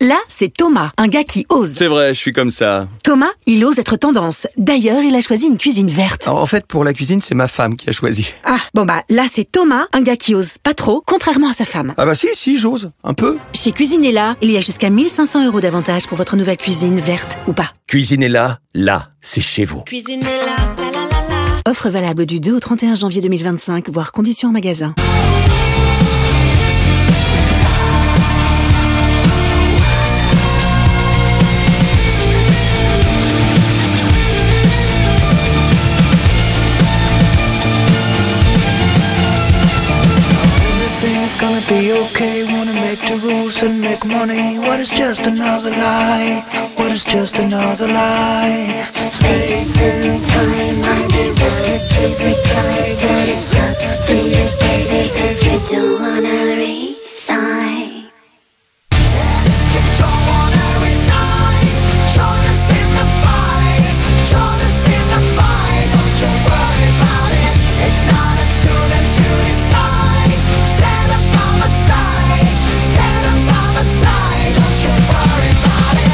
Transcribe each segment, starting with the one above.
Là, c'est Thomas, un gars qui ose. C'est vrai, je suis comme ça. Thomas, il ose être tendance. D'ailleurs, il a choisi une cuisine verte. En fait, pour la cuisine, c'est ma femme qui a choisi. Ah, bon bah, là, c'est Thomas, un gars qui ose pas trop, contrairement à sa femme. Ah bah si, j'ose. Un peu. Chez Cuisinella, il y a jusqu'à 1 500 € d'avantage pour votre nouvelle cuisine, verte ou pas. Cuisinella, là, c'est chez vous. Cuisinella, la la la la. Offre valable du 2 au 31 janvier 2025, voire conditions en magasin. Gonna be okay, wanna make the rules and make money. What is just another lie? What is just another lie? Space and time, I get relatively tired, but it's up to you, baby, if you don't wanna resign. Don't wanna resign. Join us in the fight. Join us in the fight. Don't you worry about it. It's not up to them to decide. Stand up on the side. Stand up on the side. Don't you worry about it.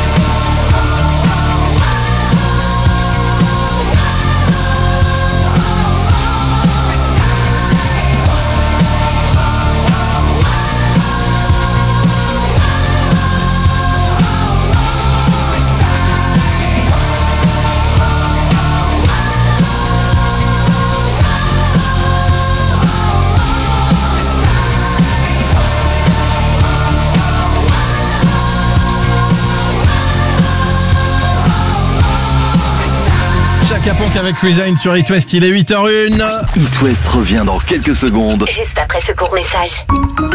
Chaka Ponk avec Resign sur It West, il est 8h01. It West revient dans quelques secondes. Juste après ce court message.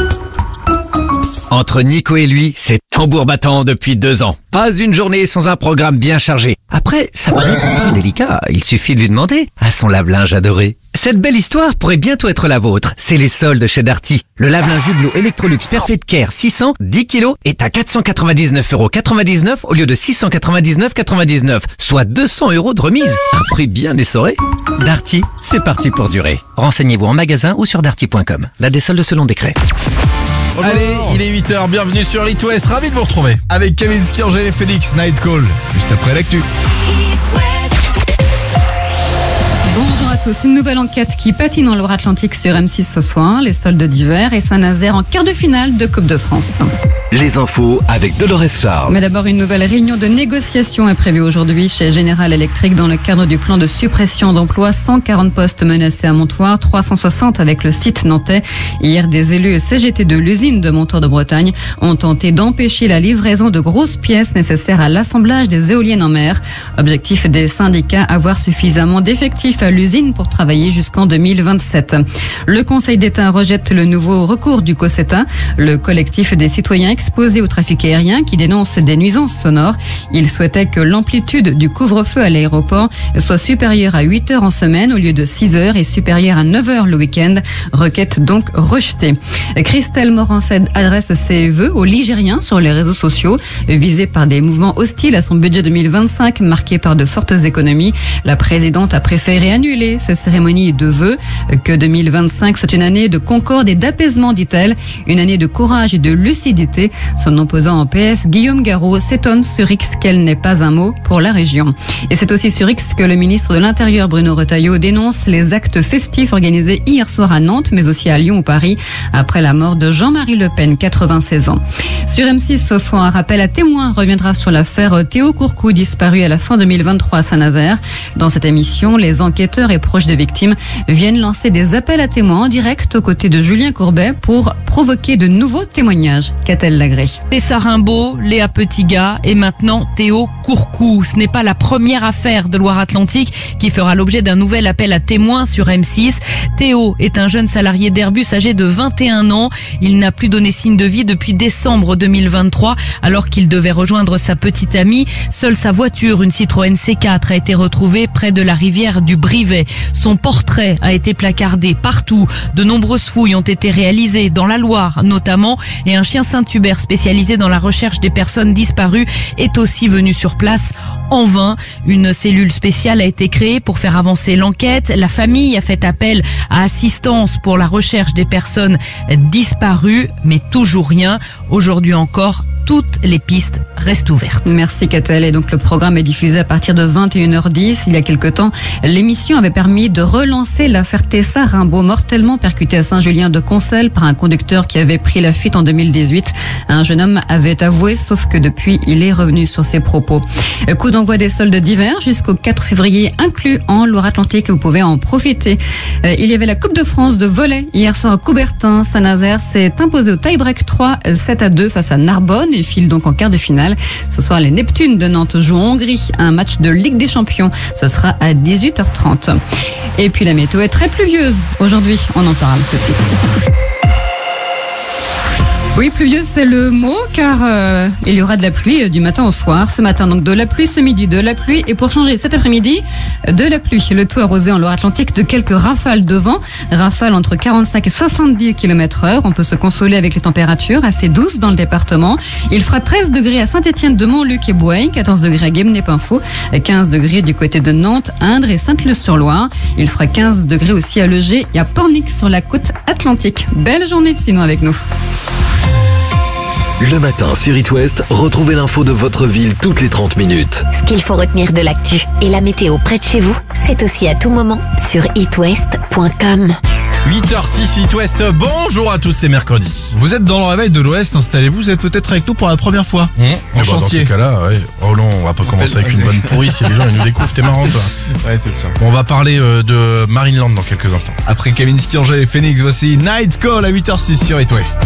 Entre Nico et lui, c'est tambour battant depuis 2 ans. Pas une journée sans un programme bien chargé. Après, ça paraît un peu délicat, il suffit de lui demander à son lave-linge adoré. Cette belle histoire pourrait bientôt être la vôtre. C'est les soldes chez Darty. Le lave-linge Hublot Electrolux Perfect Care 600, 10 kg est à 499,99 € au lieu de 699,99 €, soit 200 € de remise. Un prix bien essoré. Darty, c'est parti pour durer. Renseignez-vous en magasin ou sur darty.com. La des soldes selon décret. Allez, il est 8h, bienvenue sur It West, ravi de vous retrouver. Avec Kavinsky, Angèle et Félix, Night Call, juste après l'actu. Bonjour à tous, une nouvelle enquête qui patine en Loire-Atlantique sur M6 ce soir, les soldes d'hiver et Saint-Nazaire en quart de finale de Coupe de France. Les infos avec Dolores Charles. Mais d'abord, une nouvelle réunion de négociation est prévue aujourd'hui chez General Electric dans le cadre du plan de suppression d'emplois. 140 postes menacés à Montoire, 360 avec le site nantais. Hier, des élus CGT de l'usine de Montoire de Bretagne ont tenté d'empêcher la livraison de grosses pièces nécessaires à l'assemblage des éoliennes en mer. Objectif des syndicats, avoir suffisamment d'effectifs à l'usine pour travailler jusqu'en 2027. Le Conseil d'État rejette le nouveau recours du COCETA, le collectif des citoyens exposés au trafic aérien qui dénonce des nuisances sonores. Il souhaitait que l'amplitude du couvre-feu à l'aéroport soit supérieure à 8 heures en semaine au lieu de 6 heures et supérieure à 9 heures le week-end. Requête donc rejetée. Christelle Morancet adresse ses vœux aux Ligériens sur les réseaux sociaux, visés par des mouvements hostiles à son budget 2025 marqué par de fortes économies. La présidente a préféré annuler ces cérémonies de vœux, que 2025 soit une année de concorde et d'apaisement, dit-elle, une année de courage et de lucidité. Son opposant en PS, Guillaume Garot, s'étonne sur X qu'elle n'ait pas un mot pour la région. Et c'est aussi sur X que le ministre de l'Intérieur, Bruno Retailleau, dénonce les actes festifs organisés hier soir à Nantes, mais aussi à Lyon ou Paris, après la mort de Jean-Marie Le Pen, 96 ans. Sur M6, ce soir, un rappel à témoins reviendra sur l'affaire Théo Courcou, disparu à la fin 2023 à Saint-Nazaire. Dans cette émission, les enquêteurs et proches des victimes viennent lancer des appels à témoins en direct aux côtés de Julien Courbet pour provoquer de nouveaux témoignages. Qu'a-t-elle Lagré? Tessa Rimbaud, Léa Petitgat et maintenant Théo Courcou. Ce n'est pas la première affaire de Loire-Atlantique qui fera l'objet d'un nouvel appel à témoins sur M6. Théo est un jeune salarié d'Airbus âgé de 21 ans. Il n'a plus donné signe de vie depuis décembre 2023 alors qu'il devait rejoindre sa petite amie. Seule sa voiture, une Citroën C4, a été retrouvée près de la rivière du Brivet. Son portrait a été placardé partout. De nombreuses fouilles ont été réalisées dans la Loire notamment, et un chien Saint-Hubert spécialisé dans la recherche des personnes disparues est aussi venu sur place. En vain, une cellule spéciale a été créée pour faire avancer l'enquête. La famille a fait appel à assistance pour la recherche des personnes disparues, mais toujours rien. Aujourd'hui encore, toutes les pistes restent ouvertes. Merci Catel. Et donc le programme est diffusé à partir de 21h10. Il y a quelque temps, l'émission avait permis de relancer l'affaire Tessa Rimbaud, mortellement percutée à Saint-Julien-de-Concelles par un conducteur qui avait pris la fuite en 2018. Un jeune homme avait avoué, sauf que depuis, il est revenu sur ses propos. Coup d'envoi des soldes d'hiver jusqu'au 4 février inclus en Loire-Atlantique. Vous pouvez en profiter. Il y avait la Coupe de France de volley hier soir à Coubertin. Saint-Nazaire s'est imposé au tie-break 3-7-2 face à Narbonne et file donc en quart de finale. Ce soir, les Neptunes de Nantes jouent en Hongrie. Un match de Ligue des Champions. Ce sera à 18h30. Et puis la météo est très pluvieuse aujourd'hui. On en parle tout de suite. Oui, pluvieuse, c'est le mot, car il y aura de la pluie du matin au soir. Ce matin, donc de la pluie, ce midi, de la pluie. Et pour changer cet après-midi, de la pluie. Le tout arrosé en Loire-Atlantique de quelques rafales de vent. Rafales entre 45 et 70 km/h. On peut se consoler avec les températures assez douces dans le département. Il fera 13 degrés à Saint-Étienne-de-Montluc et Bouaye, 14 degrés à Guémené-Pinfo, 15 degrés du côté de Nantes, Indre et Sainte-Luce-sur-Loire. Il fera 15 degrés aussi à Legé et à Pornic sur la côte atlantique. Belle journée sinon avec nous. Le matin sur It West, retrouvez l'info de votre ville toutes les 30 minutes. Ce qu'il faut retenir de l'actu et la météo près de chez vous, c'est aussi à tout moment sur itwest.com. 8h06 It West, bonjour à tous, c'est mercredi. Vous êtes dans le réveil de l'Ouest, installez-vous, vous êtes peut-être avec nous pour la première fois. En chantier. Dans ce cas-là, ouais. Oh non, on va pas commencer avec une bonne pourrie si les gens ils nous découvrent, t'es marrant toi. Ouais, c'est sûr. On va parler de Marineland dans quelques instants. Après Kavinsky, Angèle et Phoenix, voici Night Call à 8h06 sur It West.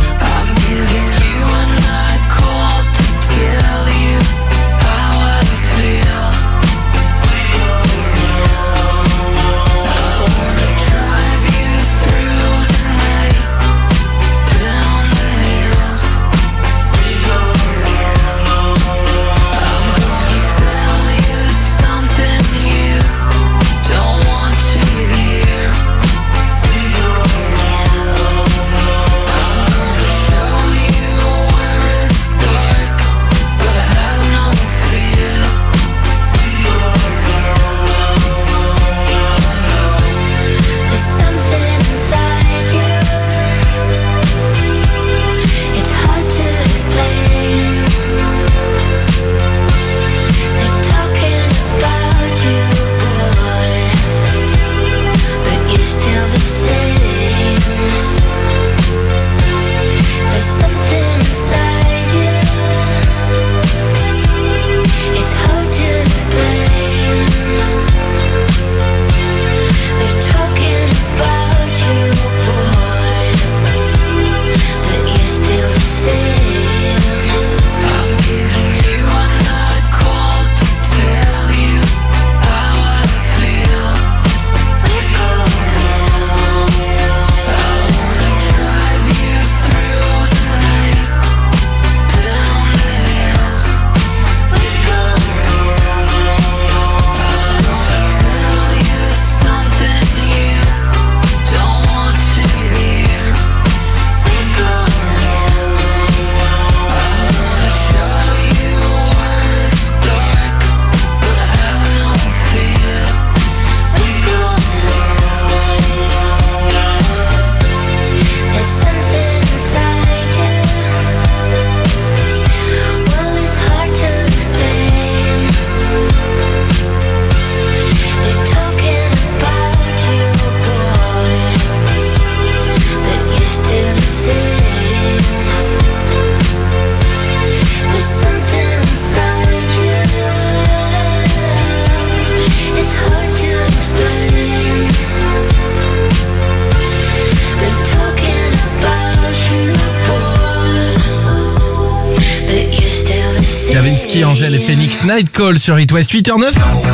Kavinsky, Angèle et Phoenix, Night Call sur It West, 8h09.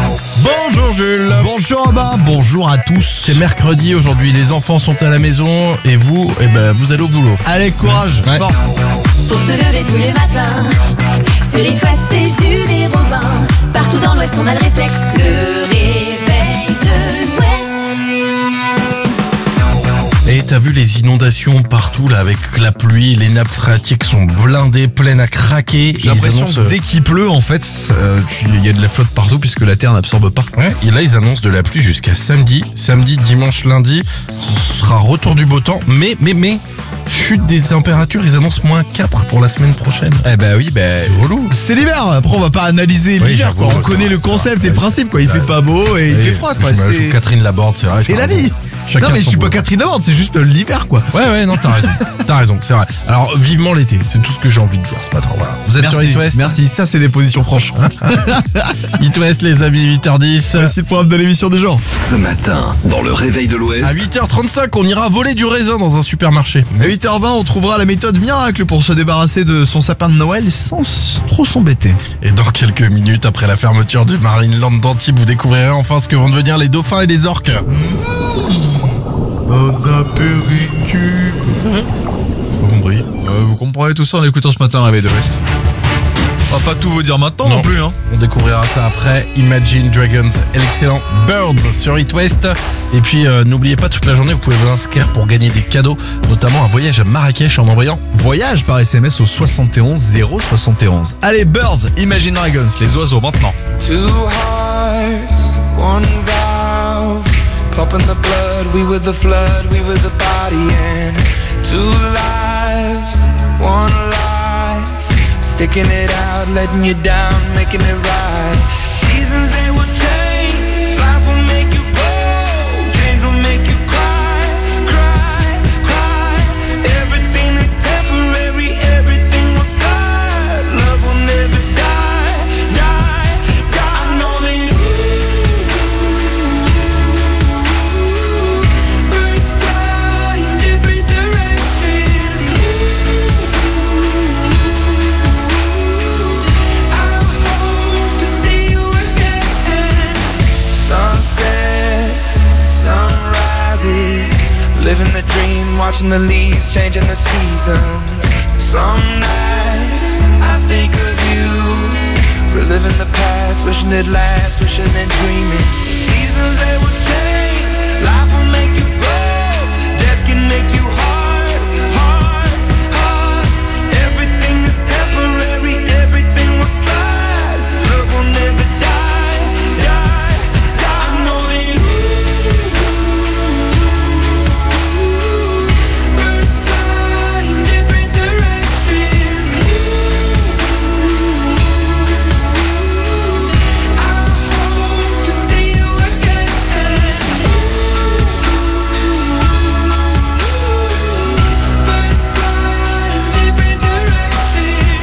Bonjour Jules. Bonjour Robin, bonjour à tous. C'est mercredi aujourd'hui, les enfants sont à la maison et vous, vous allez au boulot. Allez, courage, force. Pour se lever tous les matins, sur It West, c'est Jules et Robin. Partout dans l'Ouest, on a le réflexe. Le réveil de l'Ouest. vu les inondations partout là avec la pluie, les nappes phréatiques sont blindées, pleines à craquer. J'ai l'impression que dès qu'il pleut, en fait, il y a de la flotte partout puisque la terre n'absorbe pas. Ouais, et là ils annoncent de la pluie jusqu'à samedi, dimanche, lundi, ce sera retour du beau temps, mais chute des températures, ils annoncent -4 pour la semaine prochaine. Eh ben oui, c'est relou. C'est l'hiver. Après, on va pas analyser l'hiver. j'avoue, On connaît le concept et le principe. Il fait pas beau et il fait froid. C'est Catherine Laborde, c'est vrai. C'est la vie. Chacun non mais je son suis pas boulot. Catherine Laborde, c'est juste l'hiver quoi. Ouais, non, t'as raison, c'est vrai. Alors, vivement l'été, c'est tout ce que j'ai envie de dire ce matin, voilà. Vous êtes sur It West? Merci, ça c'est des positions franches. It West, les amis, 8h10. Voici le programme de l'émission du jour. Ce matin, dans le réveil de l'Ouest. À 8h35, on ira voler du raisin dans un supermarché. À 8h20, on trouvera la méthode miracle pour se débarrasser de son sapin de Noël sans trop s'embêter. Et dans quelques minutes, après la fermeture du Marineland d'Antibes, vous découvrirez enfin ce que vont devenir les dauphins et les orques. Un apéricube. J'ai pas compris. Vous comprendrez tout ça en écoutant ce matin Réveil de l'Ouest. On va pas tout vous dire maintenant non plus. On découvrira ça après. Imagine Dragons et l'excellent Birds sur It West. Et puis n'oubliez pas, toute la journée vous pouvez vous inscrire pour gagner des cadeaux, notamment un voyage à Marrakech en envoyant voyage par SMS au 71 071. Allez Birds, Imagine Dragons, les oiseaux maintenant. Two hearts, one valve, pumping the blood, we were the flood, we were the body, and two lives, one life, sticking it out, letting you down, making it right. Seasons they will change, life will make you grow, change will make you cry, cry, cry. Everything is temporary, everything will slide, love will never die, die, die. I know that birds fly in different directions. I hope to see you again. Sunsets, sunrises, living the dream, watching the leaves, changing the seasons. Some nights I think of you, reliving the past, wishing it lasts, wishing and dreaming. Seasons they will change, life will make you grow, death can make you hard, hard, hard. Everything is temporary, everything will slide, love will never die, die, die. I know that birds fly in different directions. I hope to see you again. Birds fly in different directions.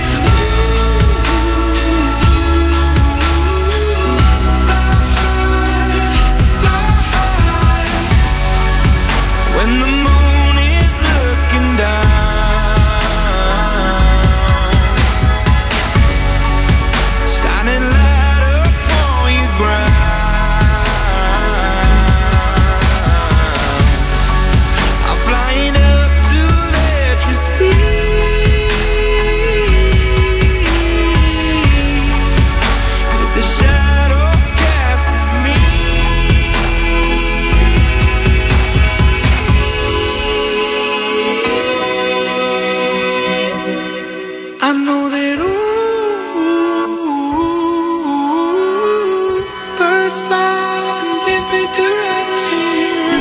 When the moon is looking down, shining light upon your ground, I'm flying up to let you see that the shadow cast is me. I know that birds fly in different directions.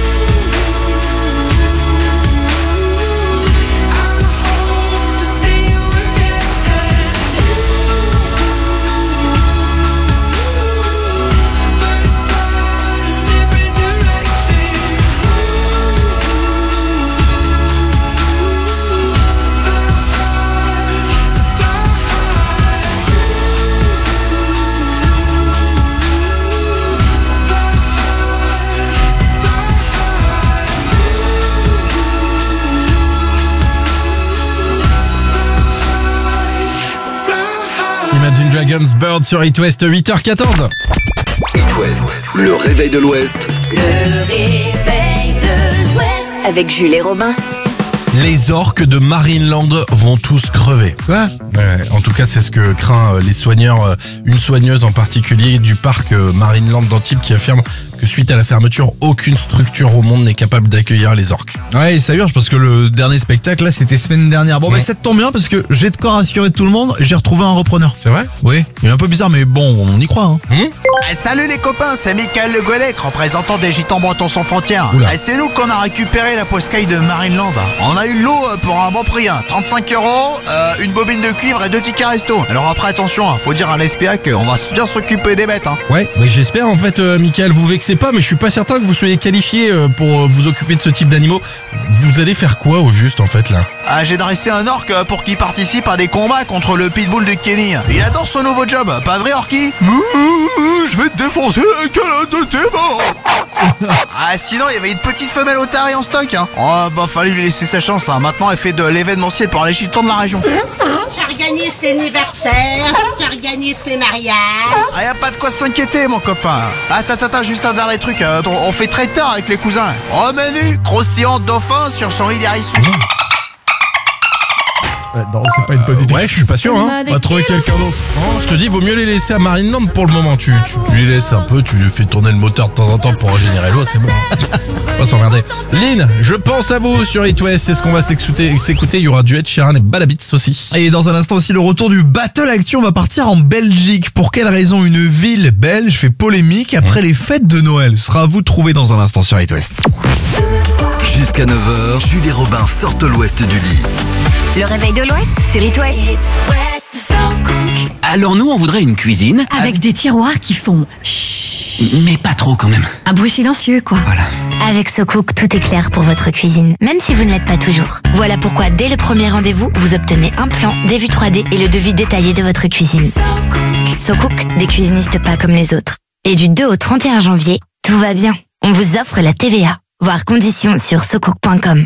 I hope to see you again. Birds fly in different directions. Imagine Dragons, Birds sur It West, 8h14. It West, le réveil de l'Ouest. Le réveil de l'Ouest. Avec Jules et Robin. Les orques de Marineland vont tous crever. Quoi? En tout cas, c'est ce que craint les soigneurs, une soigneuse en particulier du parc Marineland d'Antibes qui affirme que suite à la fermeture, aucune structure au monde n'est capable d'accueillir les orques. Ouais, ça urge parce que le dernier spectacle là c'était semaine dernière. Bon bah ça tombe bien parce que j'ai de quoi rassurer tout le monde, j'ai retrouvé un repreneur. C'est vrai? Oui, il est un peu bizarre mais bon, on y croit Salut les copains, c'est Michael Le Goélec, représentant des Gitans Bretons sans frontières. C'est nous qu'on a récupéré la poscaille de Marineland. On a eu le lot pour un bon prix, 35 €, une bobine de cuivre et 2 tickets resto. Alors après attention, faut dire à l'SPA qu'on va bien s'occuper des bêtes. Ouais, mais j'espère en fait, Michael, vous vexez pas, mais je suis pas certain que vous soyez qualifié pour vous occuper de ce type d'animaux. Vous allez faire quoi au juste en fait là? J'ai dressé un orque pour qu'il participe à des combats contre le pitbull de Kenny. Il adore son nouveau job, pas vrai Orky? Je vais te défoncer avec un de tes mains. Sinon il y avait une petite femelle otarie en stock. Fallait lui laisser sa chance. Maintenant elle fait de l'événementiel pour les Gitans de la région. J'organise l'anniversaire, j'organise les mariages. Y a pas de quoi s'inquiéter mon copain. Attends, juste un dernier truc. On fait traiteur avec les cousins. Menu croustillant dauphin sur son lit d'hérisson. Non, c'est pas une bonne idée. Ouais, je suis pas sûr, hein. On va trouver quelqu'un d'autre. Non, je te dis, vaut mieux les laisser à Marineland pour le moment. Tu les laisses un peu, tu lui fais tourner le moteur de temps en temps pour régénérer l'eau, c'est bon. On va s'emmerder. Lynn, je pense à vous sur It West. C'est ce qu'on va s'écouter. Il y aura du Ed Sheeran et Bad Habits aussi. Et dans un instant aussi, le retour du Battle Actu. On va partir en Belgique. Pour quelle raison une ville belge fait polémique après les fêtes de Noël? Ce sera à vous de trouver dans un instant sur It West. Jusqu'à 9h, Julie et Robin sortent l'Ouest du lit. Le réveil de l'Ouest sur It West. Alors nous, on voudrait une cuisine. Avec des tiroirs qui font chut. Mais pas trop quand même. Un bruit silencieux, quoi. Voilà. Avec SoCook, tout est clair pour votre cuisine, même si vous ne l'êtes pas toujours. Voilà pourquoi, dès le premier rendez-vous, vous obtenez un plan, des vues 3D et le devis détaillé de votre cuisine. SoCook, des cuisinistes pas comme les autres. Et du 2 au 31 janvier, tout va bien. On vous offre la TVA. Voir conditions sur socook.com.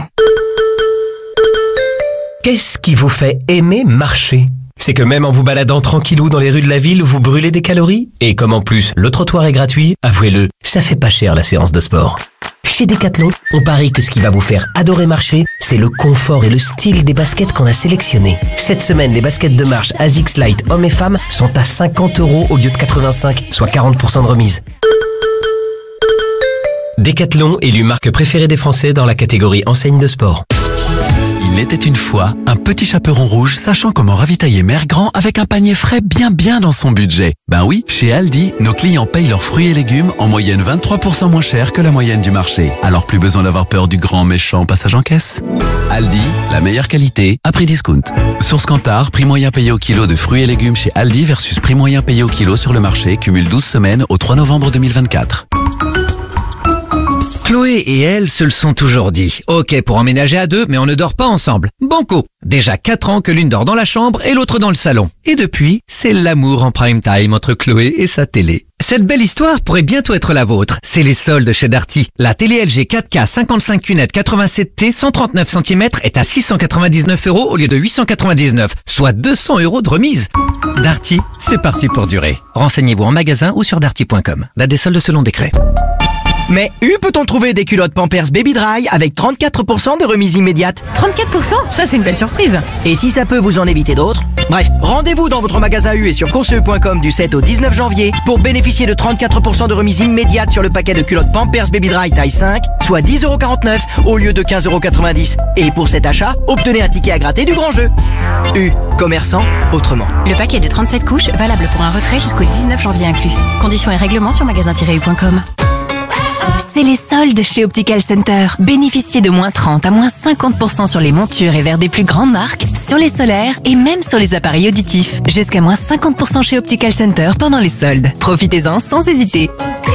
Qu'est-ce qui vous fait aimer marcher? C'est que même en vous baladant tranquillou dans les rues de la ville, vous brûlez des calories? Et comme en plus, le trottoir est gratuit, avouez-le, ça fait pas cher la séance de sport. Chez Decathlon, on parie que ce qui va vous faire adorer marcher, c'est le confort et le style des baskets qu'on a sélectionnées. Cette semaine, les baskets de marche ASICS Light hommes et femmes sont à 50 € au lieu de 85, soit 40% de remise. Decathlon, élu marque préférée des Français dans la catégorie enseigne de sport. Il était une fois un petit chaperon rouge sachant comment ravitailler Mère Grand avec un panier frais bien dans son budget. Ben oui, chez Aldi, nos clients payent leurs fruits et légumes en moyenne 23% moins cher que la moyenne du marché. Alors plus besoin d'avoir peur du grand méchant passage en caisse. Aldi, la meilleure qualité à prix discount. Source Kantar, prix moyen payé au kilo de fruits et légumes chez Aldi versus prix moyen payé au kilo sur le marché, cumule 12 semaines au 3 novembre 2024. Chloé et elle se le sont toujours dit. Ok pour emménager à deux, mais on ne dort pas ensemble. Banco. Déjà 4 ans que l'une dort dans la chambre et l'autre dans le salon. Et depuis, c'est l'amour en prime time entre Chloé et sa télé. Cette belle histoire pourrait bientôt être la vôtre. C'est les soldes chez Darty. La télé LG 4K 55 QNED 87T 139 cm est à 699 € au lieu de 899, soit 200 € de remise. Darty, c'est parti pour durer. Renseignez-vous en magasin ou sur darty.com. Date des soldes selon décret. Mais peut-on trouver des culottes Pampers Baby Dry avec 34% de remise immédiate? 34%? Ça, c'est une belle surprise. Et si ça peut vous en éviter d'autres? Bref, rendez-vous dans votre magasin U et sur courseu.com du 7 au 19 janvier pour bénéficier de 34% de remise immédiate sur le paquet de culottes Pampers Baby Dry taille 5, soit 10,49 € au lieu de 15,90 €. Et pour cet achat, obtenez un ticket à gratter du grand jeu. U, commerçant autrement. Le paquet de 37 couches, valable pour un retrait jusqu'au 19 janvier inclus. Conditions et règlements sur magasin-u.com. C'est les soldes chez Optical Center. Bénéficiez de moins 30 à moins 50% sur les montures et verres des plus grandes marques, sur les solaires et même sur les appareils auditifs. Jusqu'à moins 50% chez Optical Center pendant les soldes. Profitez-en sans hésiter.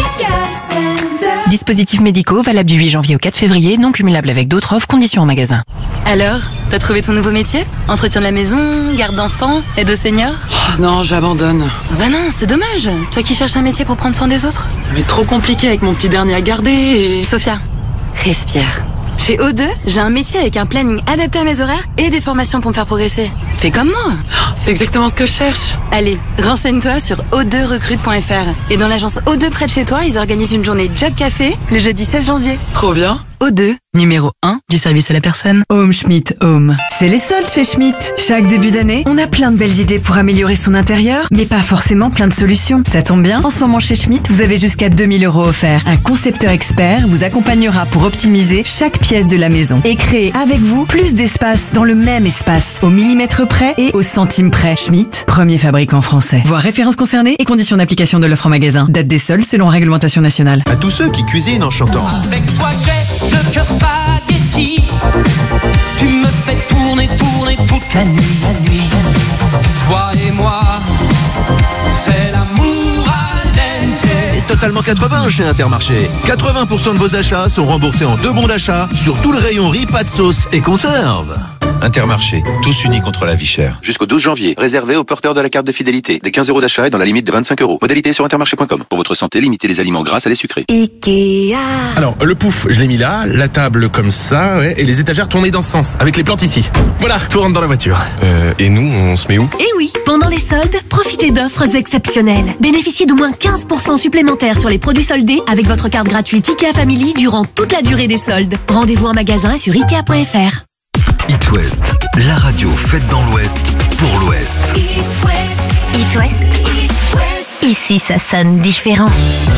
Dispositifs médicaux valables du 8 janvier au 4 février, non cumulables avec d'autres offres, conditions en magasin. Alors, t'as trouvé ton nouveau métier? Entretien de la maison, garde d'enfants, aide aux seniors? Non, j'abandonne. Bah non, c'est dommage. Toi qui cherches un métier pour prendre soin des autres. Mais trop compliqué avec mon petit dernier à garder et... Sophia, respire. Chez O2, j'ai un métier avec un planning adapté à mes horaires et des formations pour me faire progresser. Fais comme moi. C'est exactement ce que je cherche. Allez, renseigne-toi sur o2recrute.fr. Et dans l'agence O2 près de chez toi, ils organisent une journée Job Café le jeudi 16 janvier. Trop bien. O2, numéro 1 du service à la personne. Home Schmidt Home. C'est les soldes chez Schmidt. Chaque début d'année, on a plein de belles idées pour améliorer son intérieur, mais pas forcément plein de solutions. Ça tombe bien, en ce moment chez Schmidt, vous avez jusqu'à 2000 € offerts. Un concepteur expert vous accompagnera pour optimiser chaque pièce de la maison et créer avec vous plus d'espace dans le même espace, au millimètre près et au centime près. Schmidt, premier fabricant français. Voir références concernées et conditions d'application de l'offre en magasin. Date des soldes selon réglementation nationale. À tous ceux qui cuisinent en chantant. Avec toi j'ai le cœur spaghetti. Tu me fais tourner, tourner toute la nuit. Toi et moi, c'est l'amour al dente. C'est totalement 80 chez Intermarché. 80% de vos achats sont remboursés en 2 bons d'achat sur tout le rayon riz, pâtes, sauces et conserves. Intermarché, tous unis contre la vie chère. Jusqu'au 12 janvier, réservé aux porteurs de la carte de fidélité. Des 15 € d'achat et dans la limite de 25 €. Modalité sur intermarché.com. Pour votre santé, limitez les aliments gras, salés, sucrés. Ikea. Alors, le pouf, je l'ai mis là, la table comme ça, ouais, et les étagères tournées dans ce sens, avec les plantes ici. Voilà, tout rentre dans la voiture. Et nous, on se met où? Eh oui, pendant les soldes, profitez d'offres exceptionnelles. Bénéficiez d'au moins 15% supplémentaires sur les produits soldés avec votre carte gratuite IKEA Family durant toute la durée des soldes. Rendez-vous en magasin et sur Ikea.fr. It West, la radio faite dans l'Ouest pour l'Ouest. It West. Ici, ça sonne différent.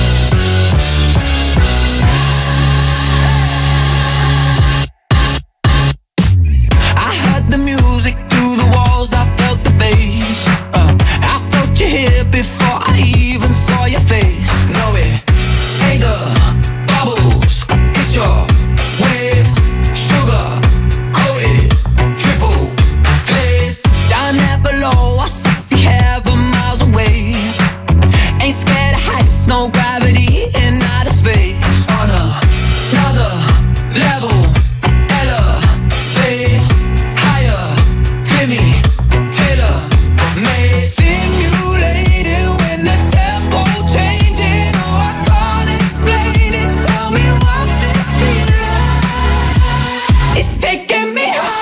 I heard the music through the walls, I felt the bass. I felt you here before I even saw your face. No, it ain't the bubbles, it's your wave, sugar. Triple glazed down there below, I see heaven miles away. Ain't scared of heights, no gravity in outer space. On another level, elevate higher, feel me, tailor made. Stimulated when the tempo changing. Oh, I can't explain it. Tell me what's this feeling? It's taking me high.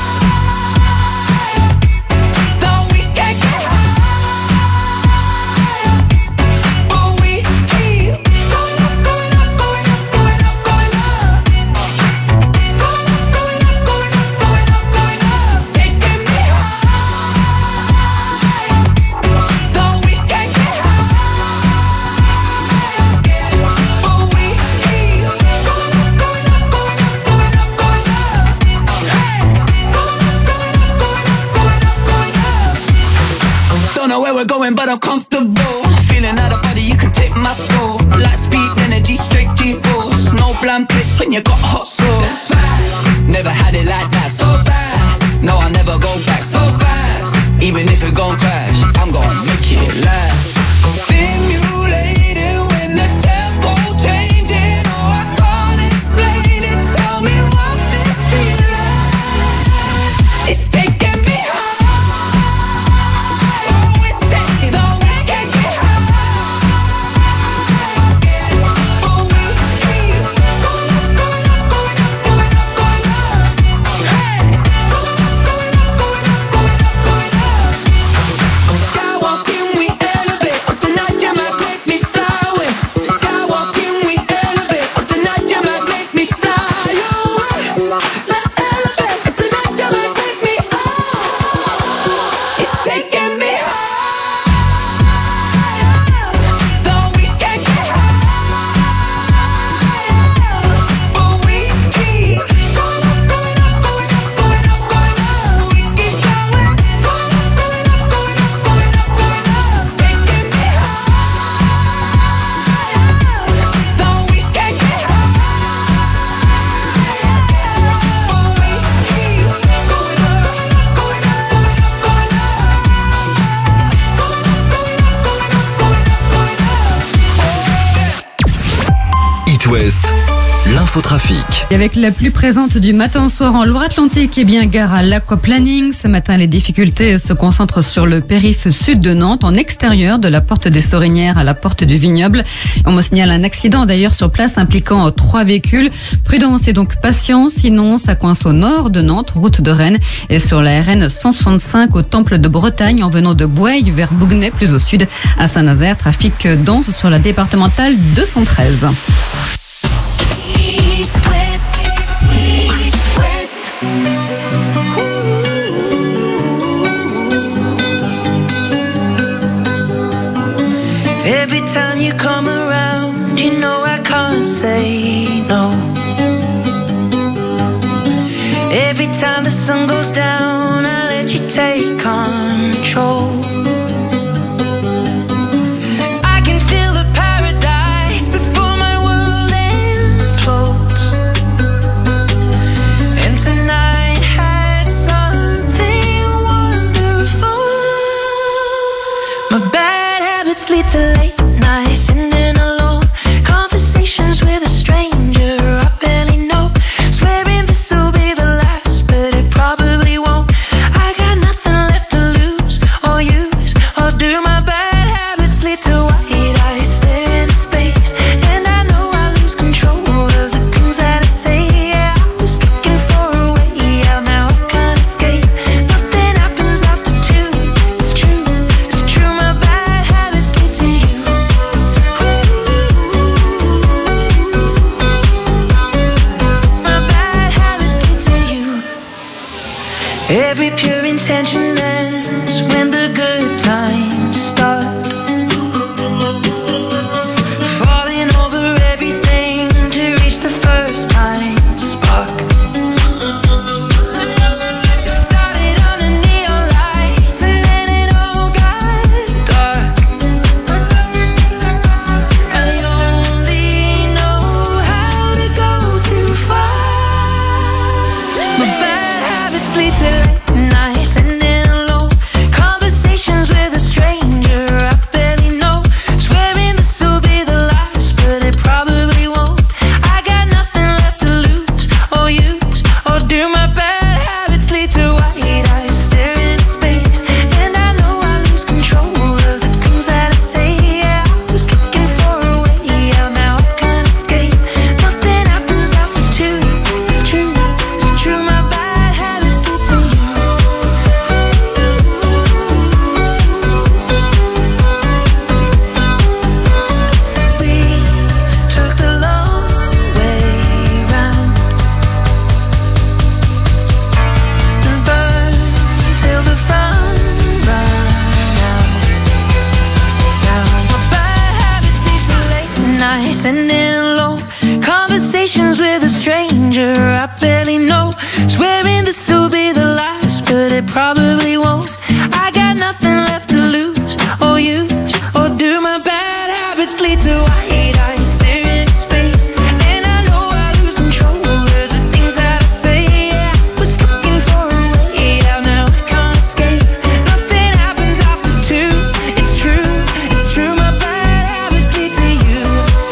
We're going, but I'm comfortable. Feeling out of body, you can take my soul. Light speed, energy, straight G-force. No bland pics when you got hot sauce. Never had it like that, so bad. No, I never go back so fast. Even if it gon' crash, I'm gon' make it last. Stimulated when the tempo changing. Oh, I can't explain it. Tell me what's this feeling? It's taking me high. West, l'infotrafic. Et avec la pluie présente du matin au soir en Loire-Atlantique, et bien gare à l'Aquaplaning. Ce matin, les difficultés se concentrent sur le périph' sud de Nantes, en extérieur de la porte des Sorinières à la porte du Vignoble. On me signale un accident d'ailleurs sur place impliquant 3 véhicules. Prudence et donc patience, sinon ça coince au nord de Nantes, route de Rennes, et sur la RN 165 au Temple de Bretagne en venant de Bouaille vers Bouguenais, plus au sud à Saint-Nazaire. Trafic dense sur la départementale 213. It West. Every time you come around, you know I can't say no. Every time the sun goes down, I let you take control. I can feel the paradise before my world implodes. And tonight had something wonderful. My bad habits lead to late nights, sitting alone, conversations with a stranger I barely know, swearing this will be the last, but it probably won't. I got nothing left to lose or use or do. My bad habits lead to white eyes staring into space, and I know I lose control of the things that I say. Yeah, I was looking for a way out, now I can't escape. Nothing happens after two. It's true, it's true. My bad habits lead to you. My bad habits lead to you. Every pure intention ends when the good times start. Falling over everything to reach the first time spark. It started under neon lights and then it all got dark. I only know how to go too far. My bad habits lead to late nights, sitting alone, conversations with a stranger I barely know, swearing this will be the last, but it probably won't. I got nothing left to lose or use or do. My bad habits lead to white eyes staring into space, and I know I lose control of the things that I say. Yeah, I was looking for a way out, now I can't escape. Nothing happens after two. It's true, it's true. My bad habits lead to you. We took the long way round and burned till the fun ran out. Now my bad habits lead to late nights, sitting alone, conversations with a stranger I barely know, swearing this will be the last, but it probably won't. I got nothing left to lose or use or do. My bad habits lead to white eyes staring into space, and I know I lose control of the things that I say. Yeah, I was looking for a way out, now I can't escape. Nothing happens after two. It's true, it's true. My bad habits lead to you.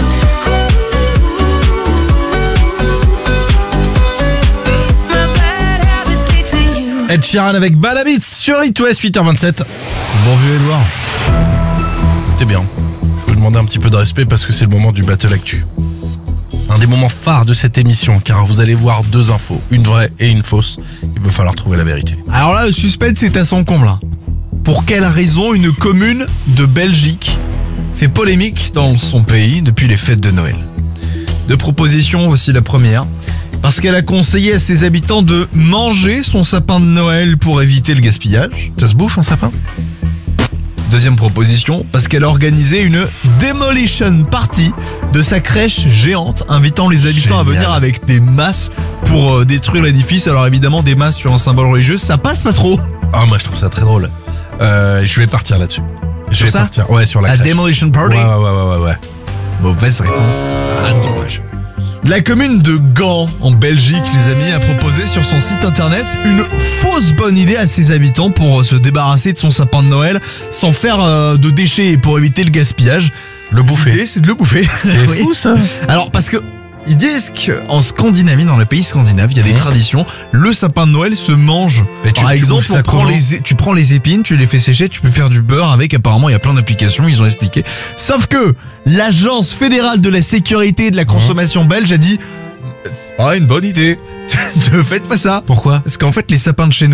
My bad habits lead to you. Ed Sheeran avec Bad Habits sur It West, 8h27. Bon vieux Edouard. T'es bien. Je vais vous demander un petit peu de respect parce que c'est le moment du Battle Actu. Un des moments phares de cette émission, car vous allez voir deux infos, une vraie et une fausse. Il va falloir trouver la vérité. Alors là, le suspense est à son comble, hein. Pour quelle raison une commune de Belgique fait polémique dans son pays depuis les fêtes de Noël? Deux propositions, voici la première. Parce qu'elle a conseillé à ses habitants de manger son sapin de Noël pour éviter le gaspillage. Ça se bouffe un sapin? Deuxième proposition, parce qu'elle a organisé une demolition party de sa crèche géante, invitant les habitants à venir avec des masses pour détruire l'édifice. Alors évidemment, des masses sur un symbole religieux, ça passe pas trop. Ah, moi je trouve ça très drôle. Je vais partir là-dessus. Sur ça? Partir. Ouais, sur la crèche. demolition party? Ouais. Mauvaise réponse. Ah, dommage. La commune de Gand, en Belgique, les amis, a proposé sur son site internet une fausse bonne idée à ses habitants pour se débarrasser de son sapin de Noël sans faire de déchets et pour éviter le gaspillage. Le bouffer. L'idée, c'est de le bouffer. C'est fou ça. Alors, parce que ils disent qu'en Scandinavie, dans les pays scandinaves, il y a des traditions. Le sapin de Noël se mange. Par exemple, tu prends les épines, tu les fais sécher, tu peux faire du beurre avec. Apparemment, il y a plein d'applications, ils ont expliqué. Sauf que l'Agence fédérale de la sécurité et de la consommation belge a dit c'est pas une bonne idée. Ne faites pas ça. Pourquoi? Parce qu'en fait, les sapins de chez nous,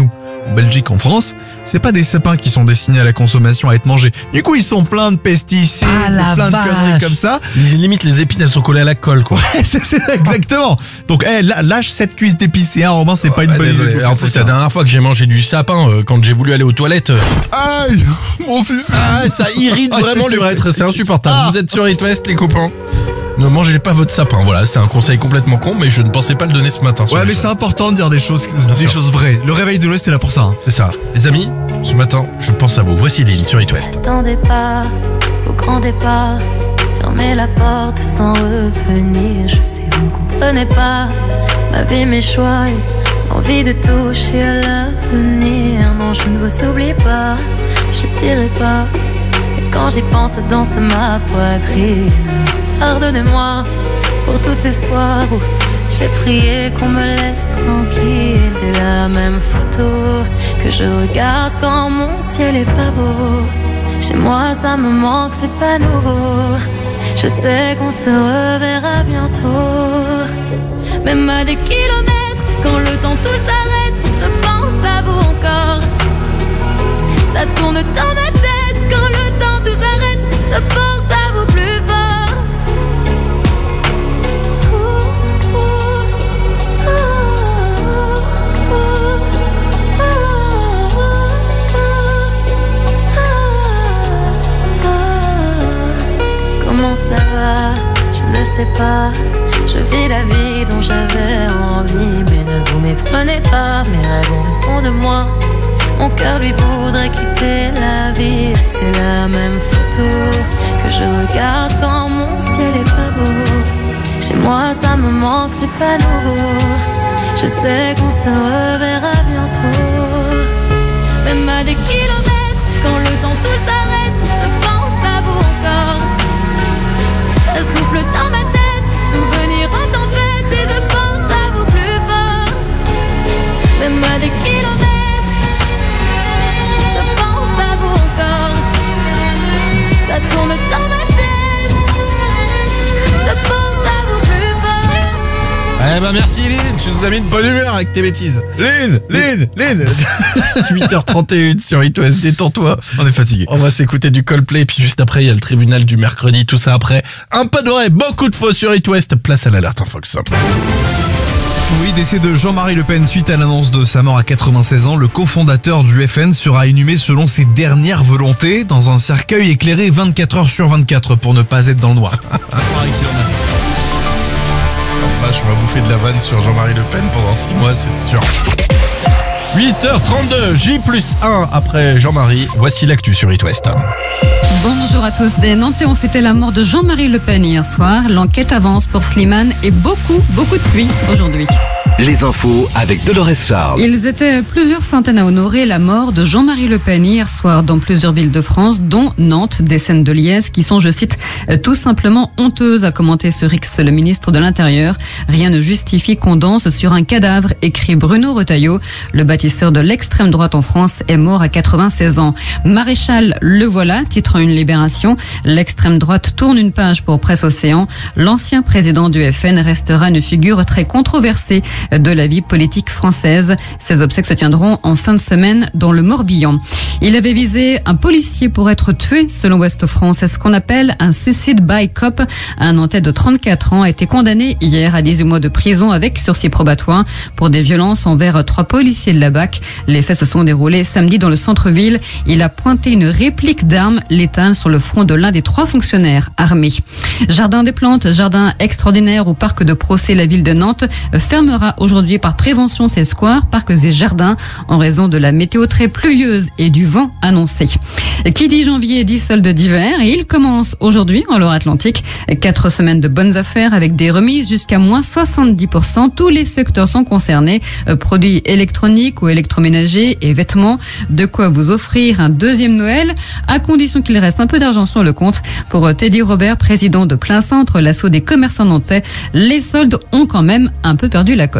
en Belgique, en France, c'est pas des sapins qui sont destinés à la consommation, à être mangés. Du coup, ils sont pleins de pesticides, plein de conneries comme ça. Limite, les épines, elles sont collées à la colle, quoi. c'est exactement. Donc, lâche cette cuisse d'épicé, hein, Romain, c'est pas une bonne idée. En plus, la dernière fois que j'ai mangé du sapin, quand j'ai voulu aller aux toilettes... Aïe, mon sucre. Ça irrite vraiment l'urètre, c'est insupportable. Vous êtes sur It West, les copains? Ne mangez pas votre sapin, voilà, c'est un conseil complètement con, mais je ne pensais pas le donner ce matin. Ouais, mais c'est important de dire des choses vraies. Le réveil de l'Ouest est là pour ça. Hein. C'est ça. Les amis, ce matin, je pense à vous. Voici Lynn sur It West. Attendez pas au grand départ, fermez la porte sans revenir. Je sais, vous ne comprenez pas ma vie, mes choix et l'envie de toucher à l'avenir. Non, je ne vous oublie pas, je ne dirai pas. Mais quand j'y pense, danse ma poitrine. Alors pardonnez-moi pour tous ces soirs où j'ai prié qu'on me laisse tranquille. C'est la même photo que je regarde quand mon ciel est pas beau. Chez moi ça me manque, c'est pas nouveau. Je sais qu'on se reverra bientôt. Même à des kilomètres, quand le temps tout s'arrête, je pense à vous encore. Ça tourne dans ma tête, quand le temps tout s'arrête, je pense à vous plus fort. Comment ça va? Je ne sais pas. Je vis la vie dont j'avais envie. Mais ne vous méprenez pas, mes rêves ont raison de moi. Mon cœur lui voudrait quitter la vie. C'est la même photo que je regarde quand mon ciel est pas beau. Chez moi ça me manque, c'est pas nouveau. Je sais qu'on se reverra bientôt. Même à des kilomètres, quand le temps tout s'arrête, je pense à vous encore. Ça souffle dans ma tête, souvenir en tempête, et je pense à vous plus fort. Même à des kilomètres, je pense à vous encore. Ça tourne dans ma tête, je pense à vous plus fort. Eh ben merci Lynn, tu nous as mis de bonne humeur avec tes bêtises. Lynn 8h31 sur It West, détends-toi. On est fatigué. On va s'écouter du Coldplay, puis juste après il y a le tribunal du mercredi, tout ça après. Un peu d'oreille, beaucoup de faux sur It West, place à l'alerte Infox. Oui, décès de Jean-Marie Le Pen suite à l'annonce de sa mort à 96 ans. Le cofondateur du FN sera inhumé selon ses dernières volontés dans un cercueil éclairé 24 heures sur 24 pour ne pas être dans le noir. Enfin, je vais bouffer de la vanne sur Jean-Marie Le Pen pendant 6 mois, c'est sûr. 8h32, J+1 après Jean-Marie. Voici l'actu sur It West. Bonjour à tous. Des Nantais ont fêté la mort de Jean-Marie Le Pen hier soir. L'enquête avance pour Slimane et beaucoup de pluie aujourd'hui. Les infos avec Dolores Charles. Ils étaient plusieurs centaines à honorer la mort de Jean-Marie Le Pen hier soir dans plusieurs villes de France, dont Nantes. Des scènes de liesse qui sont, je cite, tout simplement honteuses, a commenté sur X le ministre de l'Intérieur. Rien ne justifie qu'on danse sur un cadavre, écrit Bruno Retailleau. Le bâtisseur de l'extrême droite en France est mort à 96 ans. Maréchal, le voilà, titre une Libération. L'extrême droite tourne une page pour Presse Océan. L'ancien président du FN restera une figure très controversée de la vie politique française. Ses obsèques se tiendront en fin de semaine dans le Morbihan. Il avait visé un policier pour être tué, selon Ouest France. C'est ce qu'on appelle un suicide by cop. Un Nantais de 34 ans a été condamné hier à 18 mois de prison avec sursis probatoire pour des violences envers 3 policiers de la BAC. Les faits se sont déroulés samedi dans le centre-ville. Il a pointé une réplique d'arme létale sur le front de l'un des 3 fonctionnaires armés. Jardin des plantes, jardin extraordinaire au parc de Procès, la ville de Nantes fermera aujourd'hui par prévention ses squares, parcs et jardins en raison de la météo très pluvieuse et du vent annoncé. Qui dit janvier dit solde d'hiver et il commence aujourd'hui en Loire-Atlantique. 4 semaines de bonnes affaires avec des remises jusqu'à moins 70%. Tous les secteurs sont concernés. Produits électroniques ou électroménagers et vêtements. De quoi vous offrir un deuxième Noël à condition qu'il reste un peu d'argent sur le compte. Pour Teddy Robert, président de Plein Centre, l'assaut des commerçants nantais, les soldes ont quand même un peu perdu la cote.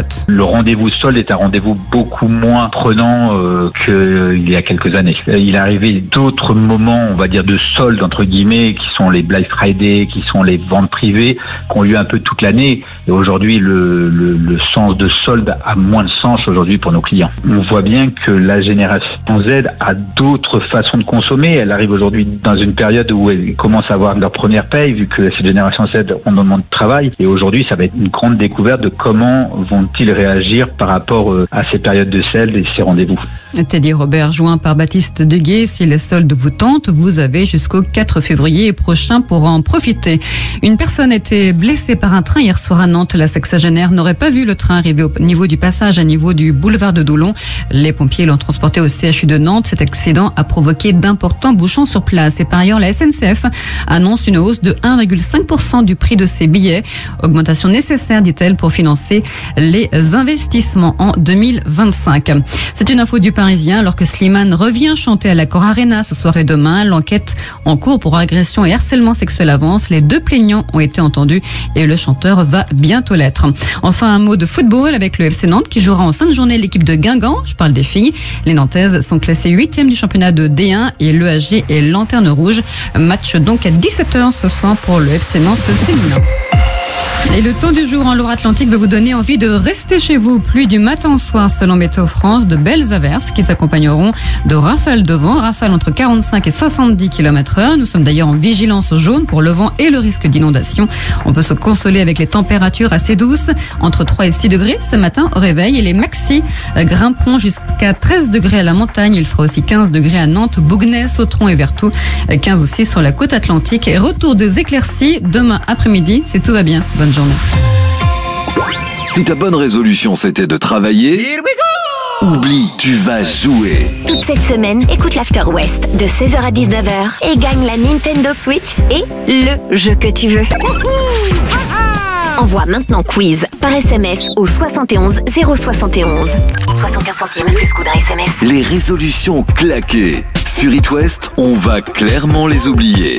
anecdote. Le rendez-vous solde est un rendez-vous beaucoup moins prenant qu'il y a quelques années. Il est arrivé d'autres moments, on va dire, de solde, entre guillemets, qui sont les Black Friday, qui sont les ventes privées, qui ont lieu un peu toute l'année. Et aujourd'hui, le sens de solde a moins de sens aujourd'hui pour nos clients. On voit bien que la génération Z a d'autres façons de consommer. Elle arrive aujourd'hui dans une période où elle commence à avoir leur première paye, vu que cette génération Z ont énormément de travail. Et aujourd'hui, ça va être une grande découverte de comment vont-ils réagir par rapport à ces périodes de solde et ces rendez-vous. Teddy Robert, joint par Baptiste Duguay. Si les soldes vous tentent, vous avez jusqu'au 4 février prochain pour en profiter. Une personne a été blessée par un train hier soir à Nantes. La sexagénaire n'aurait pas vu le train arriver au niveau du passage à niveau du boulevard de Doulon. Les pompiers l'ont transporté au CHU de Nantes. Cet accident a provoqué d'importants bouchons sur place. Et par ailleurs, la SNCF annonce une hausse de 1,5% du prix de ses billets. Augmentation nécessaire, dit-elle, pour financer les investissements en 2025. C'est une info du Parisien, alors que Slimane revient chanter à l'Accor Arena ce soir et demain. L'enquête en cours pour agression et harcèlement sexuel avance. Les 2 plaignants ont été entendus et le chanteur va bientôt l'être. Enfin, un mot de football avec le FC Nantes qui jouera en fin de journée l'équipe de Guingamp. Je parle des filles. Les Nantaises sont classées 8e du championnat de D1 et l'EHG est lanterne rouge. Match donc à 17h ce soir pour le FC Nantes féminin. Et le temps du jour en Loire-Atlantique va vous donner envie de rester chez vous. Pluie du matin au soir selon Météo France, de belles averses qui s'accompagneront de rafales de vent, rafales entre 45 et 70 km/h. Nous sommes d'ailleurs en vigilance jaune pour le vent et le risque d'inondation. On peut se consoler avec les températures assez douces, entre 3 et 6 degrés ce matin au réveil. Et les maxis grimperont jusqu'à 13 degrés à la montagne. Il fera aussi 15 degrés à Nantes, Bougnay, Sautron et Vertou. 15 aussi sur la côte atlantique. Et retour des éclaircies demain après-midi, si tout va bien. Bonne journée. Si ta bonne résolution c'était de travailler, oublie, tu vas jouer. Toute cette semaine, écoute l'After West de 16h à 19h et gagne la Nintendo Switch et le jeu que tu veux. Envoie maintenant quiz par SMS au 71 071. 75 centimes plus coût d'un SMS. Les résolutions claquées. Sur It West, on va clairement les oublier.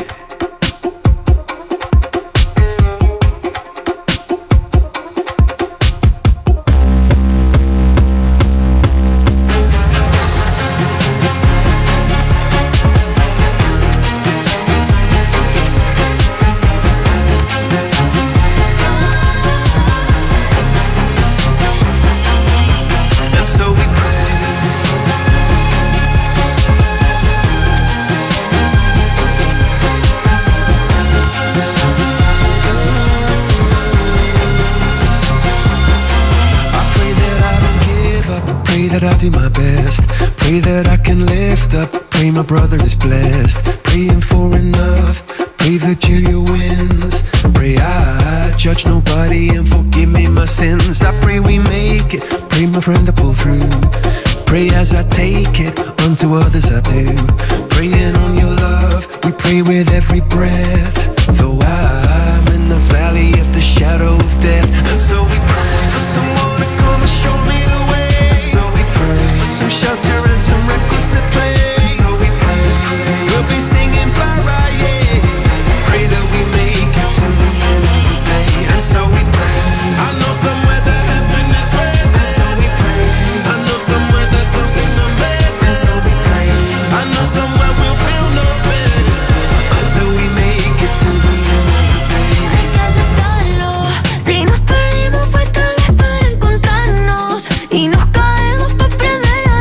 I do my best. Pray that I can lift up. Pray my brother is blessed. Praying for enough. Pray Virgilia wins. Pray I judge nobody and forgive me my sins. I pray we make it. Pray my friend to pull through. Pray as I take it. Unto others I do. Praying on your love. We pray with every breath. Though I'm in the valley of the shadow of death. And so we pray for someone to come and show me the way. Some shelter and some records to play. So we pray, we'll be singing Bara, yeah. Pray that we make it to the end of the day. And so we pray, I know somewhere that heaven is waiting. And so we pray, I know somewhere there's something amazing. And so we pray, I know somewhere we'll feel no pain until we make it to the end of the day. Hay que aceptarlo. Si nos perdimos fue tal vez para encontrarnos y nos caemos para aprender.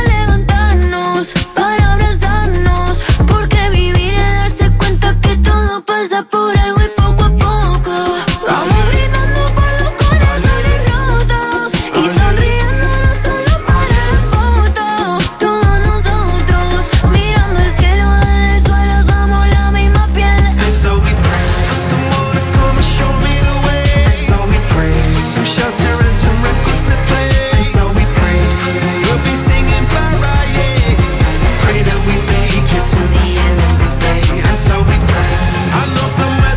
Para abrazarnos, porque vivir es darse cuenta que todo pasa por algo y poco a poco vamos brindando por los corazones rotos y sonriendo no solo para la foto. Todos nosotros mirando el cielo desde el suelo somos la misma piel. And so we pray for someone to come and show me the way. And so we pray for some shelter and some records to play. And so we pray we'll be singing Bara, yeah. Pray that we make it to the end of the day. And so we pray, I know somewhere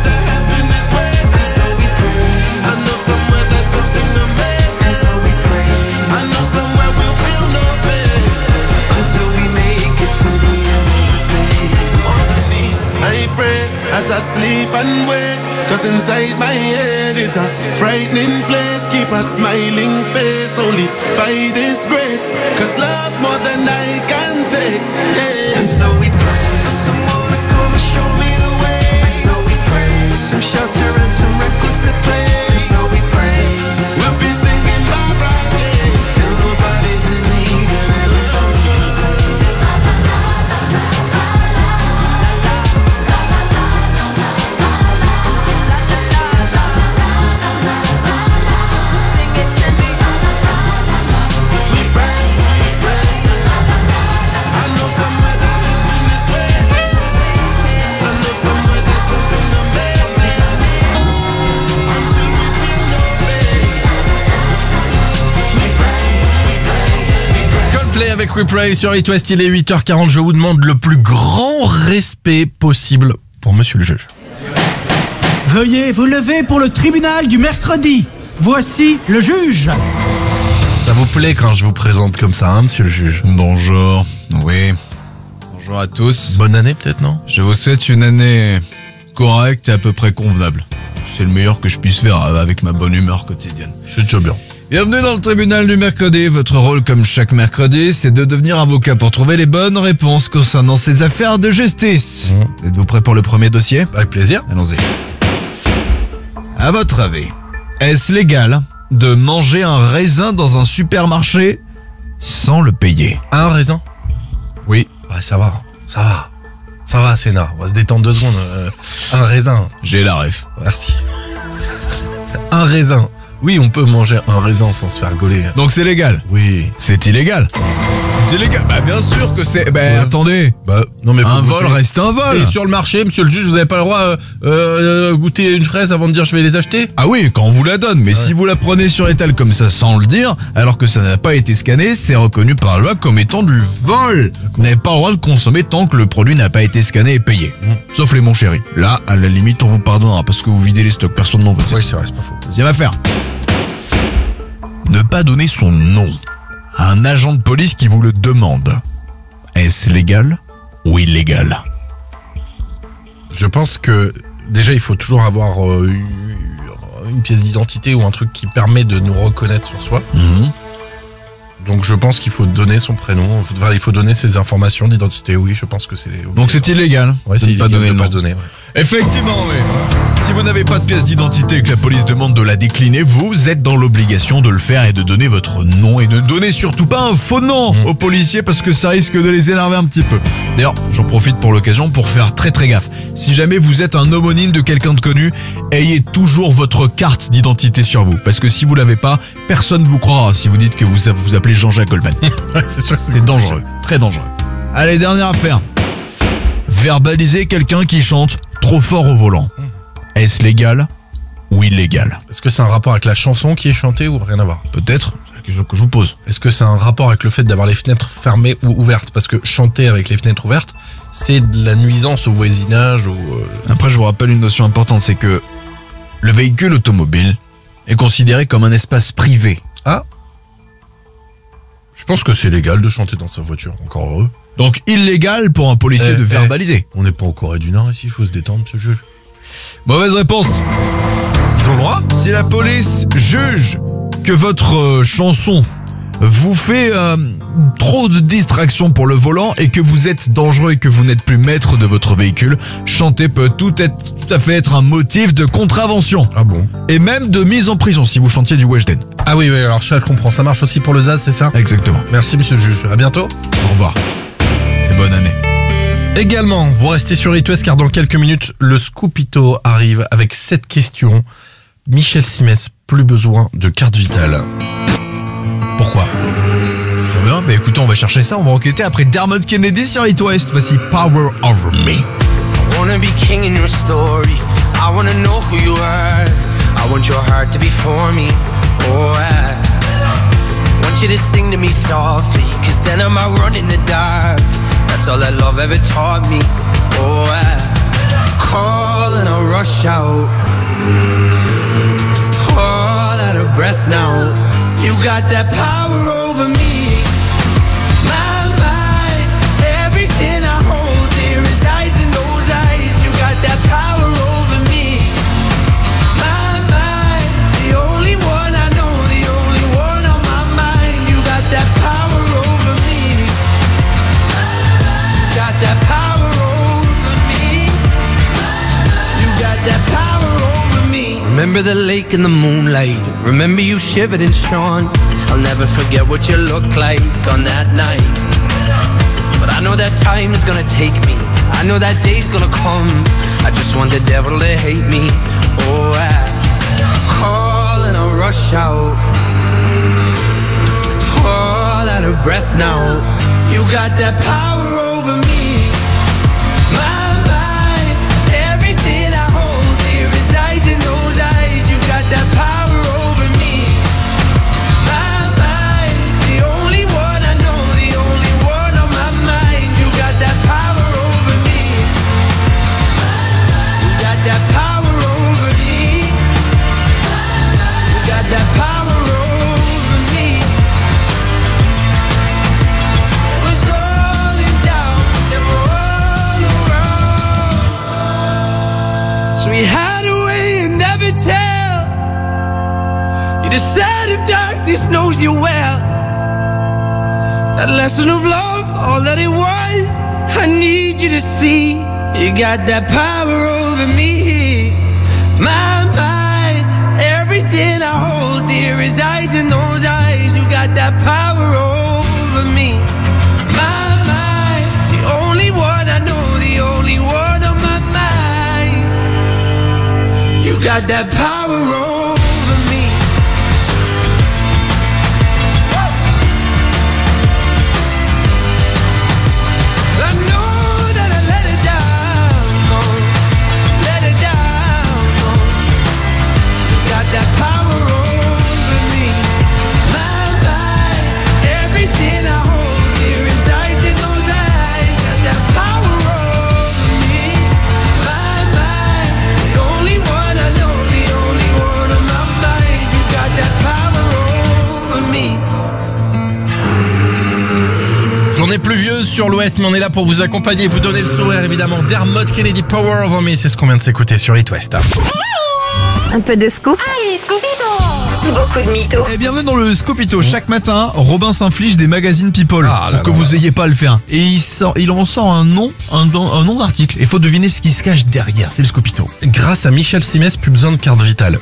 pray as I sleep and wake. Cause inside my head is a frightening place. Keep a smiling face only by this grace. Cause love's more than I can take. Yeah. And so we pray for someone to come and show me the way. And so we pray for some shelter and some records to play. And so we pray we'll be singing Barbara Day till nobody's in need and everybody's sing it to me. We pray, we pray. I know somewhere that heaven is waiting. I know somewhere there's something amazing. Until we feel no pain. We pray, we pray, we pray. Coldplay avec We Pray sur It West, il est 8h40. Je vous demande le plus grand respect possible pour monsieur le juge. Veuillez vous lever pour le tribunal du mercredi. Voici le juge. Ça vous plaît quand je vous présente comme ça, hein, monsieur le juge? Bonjour. Oui. Bonjour à tous. Bonne année peut-être, non? Je vous souhaite une année correcte et à peu près convenable. C'est le meilleur que je puisse faire avec ma bonne humeur quotidienne. C'est déjà bien. Bienvenue dans le tribunal du mercredi. Votre rôle, comme chaque mercredi, c'est de devenir avocat pour trouver les bonnes réponses concernant ces affaires de justice. Êtes-vous prêt pour le premier dossier? Avec plaisir. Allons-y. À votre avis, est-ce légal de manger un raisin dans un supermarché sans le payer? Un raisin? Oui. Ouais, ça va, ça va. Ça va, Sénat. On va se détendre 2 secondes. Un raisin. J'ai la ref. Merci. Un raisin. Oui, on peut manger un raisin sans se faire gauler. Donc c'est légal? Oui. C'est illégal? C'est illégal? Bah bien sûr que c'est... Bah attendez. Bah non mais faut un goûter. vol reste un vol. Et sur le marché, monsieur le juge, vous avez pas le droit goûter une fraise avant de dire je vais les acheter? Ah oui, quand on vous la donne. Mais si vous la prenez sur étal comme ça sans le dire, alors que ça n'a pas été scanné, c'est reconnu par la loi comme étant du vol. Vous n'avez pas le droit de consommer tant que le produit n'a pas été scanné et payé. Sauf les mon chéri. Là, à la limite, on vous pardonnera parce que vous videz les stocks, personne n'en veut. Oui, c'est vrai, c'est pas faux. Deuxième affaire. Ne pas donner son nom à un agent de police qui vous le demande. Est-ce légal ou illégal? Je pense que déjà il faut toujours avoir une pièce d'identité ou un truc qui permet de nous reconnaître sur soi. Donc je pense qu'il faut donner son prénom, il faut donner ses informations d'identité. Oui, je pense que c'est... Donc c'est illégal. Ouais, c'est de ne pas illégal donner de le pas nom. donner. Ouais. Effectivement, oui. Si vous n'avez pas de pièce d'identité et que la police demande de la décliner, vous êtes dans l'obligation de le faire et de donner votre nom. Et ne donnez surtout pas un faux nom aux policiers parce que ça risque de les énerver un petit peu. D'ailleurs, j'en profite pour l'occasion pour faire très très gaffe. Si jamais vous êtes un homonyme de quelqu'un de connu, ayez toujours votre carte d'identité sur vous. Parce que si vous l'avez pas, personne ne vous croira si vous dites que vous vous appelez Jean-Jacques Goldman. C'est sûr que c'est dangereux, très dangereux. Allez, dernière affaire. Verbaliser quelqu'un qui chante trop fort au volant. Est-ce légal ou illégal? Est-ce que c'est un rapport avec la chanson qui est chantée ou rien à voir? Peut-être, c'est la question que je vous pose. Est-ce que c'est un rapport avec le fait d'avoir les fenêtres fermées ou ouvertes? Parce que chanter avec les fenêtres ouvertes, c'est de la nuisance au voisinage ou... Après, je vous rappelle une notion importante, c'est que le véhicule automobile est considéré comme un espace privé. Ah. Je pense que c'est légal de chanter dans sa voiture, encore heureux. Donc illégal pour un policier de verbaliser. On n'est pas en Corée du Nord ici, il faut se détendre, monsieur le juge. Mauvaise réponse. Ils ont le droit? Si la police juge que votre chanson vous fait trop de distractions pour le volant et que vous êtes dangereux et que vous n'êtes plus maître de votre véhicule, chanter peut tout à fait être un motif de contravention. Ah bon? Et même de mise en prison si vous chantiez du Weshden. Ah oui, alors ça je comprends, ça marche aussi pour le ZAZ, c'est ça? Exactement. Merci monsieur le juge, à bientôt. Au revoir. Et bonne année. Également, vous restez sur It West car dans quelques minutes, le Scoopito arrive avec cette question. Michel Simès, plus besoin de carte vitale. Pourquoi? Très bien, mais écoutez, on va chercher ça, on va enquêter après Dermot Kennedy sur It West. Voici Power Over Me. I wanna be king in your story. I wanna know who you are. I want your heart to be for me. Oh, I want you to sing to me softly, cause then I might run in the dark. That's all that love ever taught me. Oh, I call and I rush out. All out of breath now. You got that power over me. My mind, everything I hold dear resides in those eyes. You got Remember the lake in the moonlight. Remember you shivered and shone. I'll never forget what you looked like on that night. But I know that time is gonna take me. I know that day's gonna come. I just want the devil to hate me. Oh, I call and I rush out. All out of breath now. You got that power over me. My mind, everything I hold dear resides in those eyes. You got that power over me. My mind, the only one I know, the only one on my mind. You got that power over me. You got that power over me. You got that power over me. Was rolling down and all around. So we hide away and never tell. You decide if darkness knows you well. That lesson of love, all that it was, I need you to see. You got that power over me. My mind, everything I hold dear resides in those eyes. You got that power over me. My mind, the only one I know, the only one on my mind. You got that power over me. I know that I let it down, no, let it down, no. You got that power over me. My mind, everything I hold dear resides in those eyes. Got that power over me. My mind, the only one I know, the only one on my mind. You got that power over me. Journée pluvieuse sur l'ouest, mais on est là pour vous accompagner, vous donner le sourire évidemment. Dermot Kennedy, Power Over Me, c'est ce qu'on vient de s'écouter sur It West. Un peu de scoop. Allez, Scoopito! Beaucoup de mythos. Et bienvenue dans le Scopito. Chaque matin, Robin s'inflige des magazines People pour que vous ayez pas à le faire. Et il en sort un nom d'article. Il faut deviner ce qui se cache derrière. C'est le Scopito. Grâce à Michel Simès, plus besoin de carte vitale.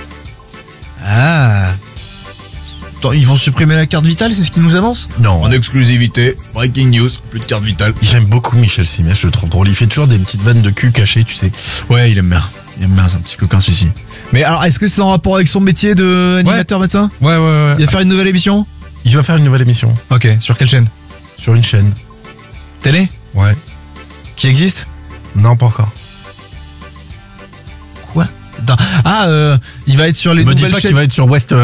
Ah. Attends, ils vont supprimer la carte vitale, c'est ce qu'ils nous annoncent? Non. En exclusivité, breaking news, plus de carte vitale. J'aime beaucoup Michel Simès, je le trouve drôle. Il fait toujours des petites vannes de cul cachées, tu sais. Ouais, il aime bien. Il aime bien, c'est un petit coquin celui-ci. Mais alors, est-ce que c'est en rapport avec son métier d'animateur médecin? Ouais. Il va faire une nouvelle émission? Il va faire une nouvelle émission. Ok, sur quelle chaîne? Sur une chaîne. Télé? Ouais. Qui existe? Non, pas encore. Quoi? Il va être sur les Me dis nouvelles pas chaînes. qu'il va être sur West.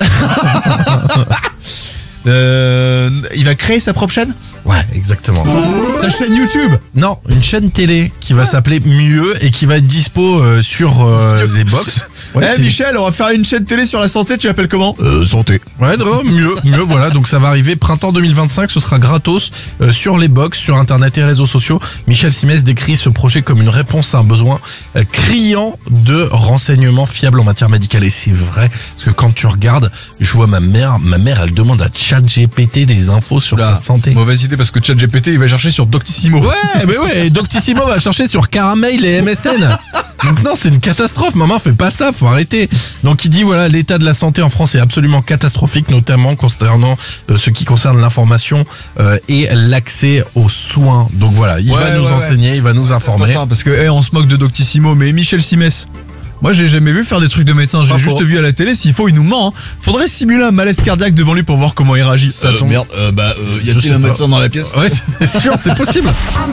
Il va créer sa propre chaîne? Ouais, exactement. Sa chaîne YouTube? Non, une chaîne télé qui va s'appeler Mieux et qui va être dispo sur les box. Ouais, Michel, on va faire une chaîne télé sur la santé, tu l'appelles comment? Santé. Ouais, non, mieux, voilà. Donc ça va arriver printemps 2025, ce sera gratos sur les box, sur internet et réseaux sociaux. Michel Simès décrit ce projet comme une réponse à un besoin criant de renseignements fiables en matière médicale. Et c'est vrai, parce que quand tu regardes, je vois ma mère, elle demande à ChatGPT des infos sur sa santé. Mauvaise idée parce que ChatGPT il va chercher sur Doctissimo. Ouais, Doctissimo va chercher sur Caramel et MSN. Donc non, c'est une catastrophe, maman, fais pas ça, faut arrêter. Donc il dit voilà, l'état de la santé en France est absolument catastrophique, notamment concernant ce qui concerne l'information et l'accès aux soins. Donc voilà, il va nous enseigner, il va nous informer. Attends, parce que on se moque de Doctissimo, mais Michel Simès, moi j'ai jamais vu faire des trucs de médecin, j'ai juste vu à la télé, s'il faut il nous ment. Faudrait simuler un malaise cardiaque devant lui pour voir comment il réagit. Ça tombe. Merde, y a-t-il un médecin dans la pièce? Ouais, c'est sûr, c'est possible.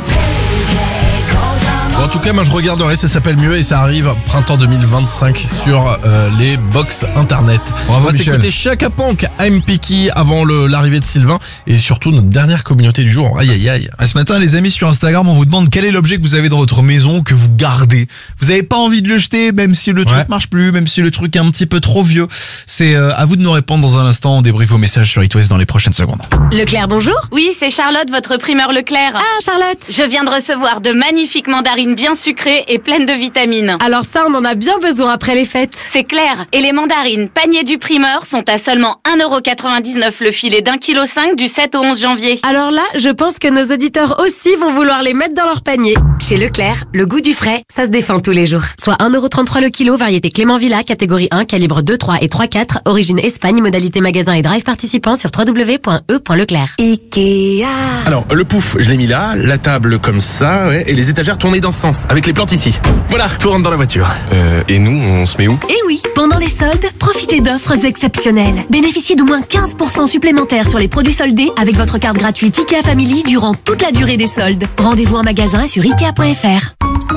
En tout cas, moi je regarderai, ça s'appelle Mieux et ça arrive printemps 2025 sur les box internet. Bravo, on va s'écouter Chaka Ponk, I'm Picky avant l'arrivée de Sylvain et surtout notre dernière communauté du jour. Aïe. Ce matin, les amis, sur Instagram, on vous demande quel est l'objet que vous avez dans votre maison, que vous gardez. Vous avez pas envie de le jeter, même si le truc marche plus, même si le truc est un petit peu trop vieux. C'est à vous de nous répondre dans un instant. On débriefe vos messages sur It West dans les prochaines secondes. Leclerc, bonjour. Oui, c'est Charlotte, votre primeur Leclerc. Ah, Charlotte. Je viens de recevoir de magnifiques mandarines bien sucrée et pleine de vitamines. Alors ça, on en a bien besoin après les fêtes. C'est clair. Et les mandarines panier du primeur sont à seulement 1,99€ le filet d'1,5 kg du 7 au 11 janvier. Alors là, je pense que nos auditeurs aussi vont vouloir les mettre dans leur panier. Chez Leclerc, le goût du frais, ça se défend tous les jours. Soit 1,33€ le kilo, variété Clément Villa, catégorie 1, calibre 2, 3 et 3/4, origine Espagne, modalité magasin et drive participant sur www.e.leclerc. Ikea. Alors, le pouf, je l'ai mis là, la table comme ça, ouais, et les étagères tournées dans ce sens, avec les plantes ici. Voilà, tout rentre dans la voiture. Et nous, on se met où? Eh oui, pendant les soldes, profitez d'offres exceptionnelles. Bénéficiez d'au moins 15% supplémentaires sur les produits soldés avec votre carte gratuite IKEA Family durant toute la durée des soldes. Rendez-vous en magasin sur Ikea.fr.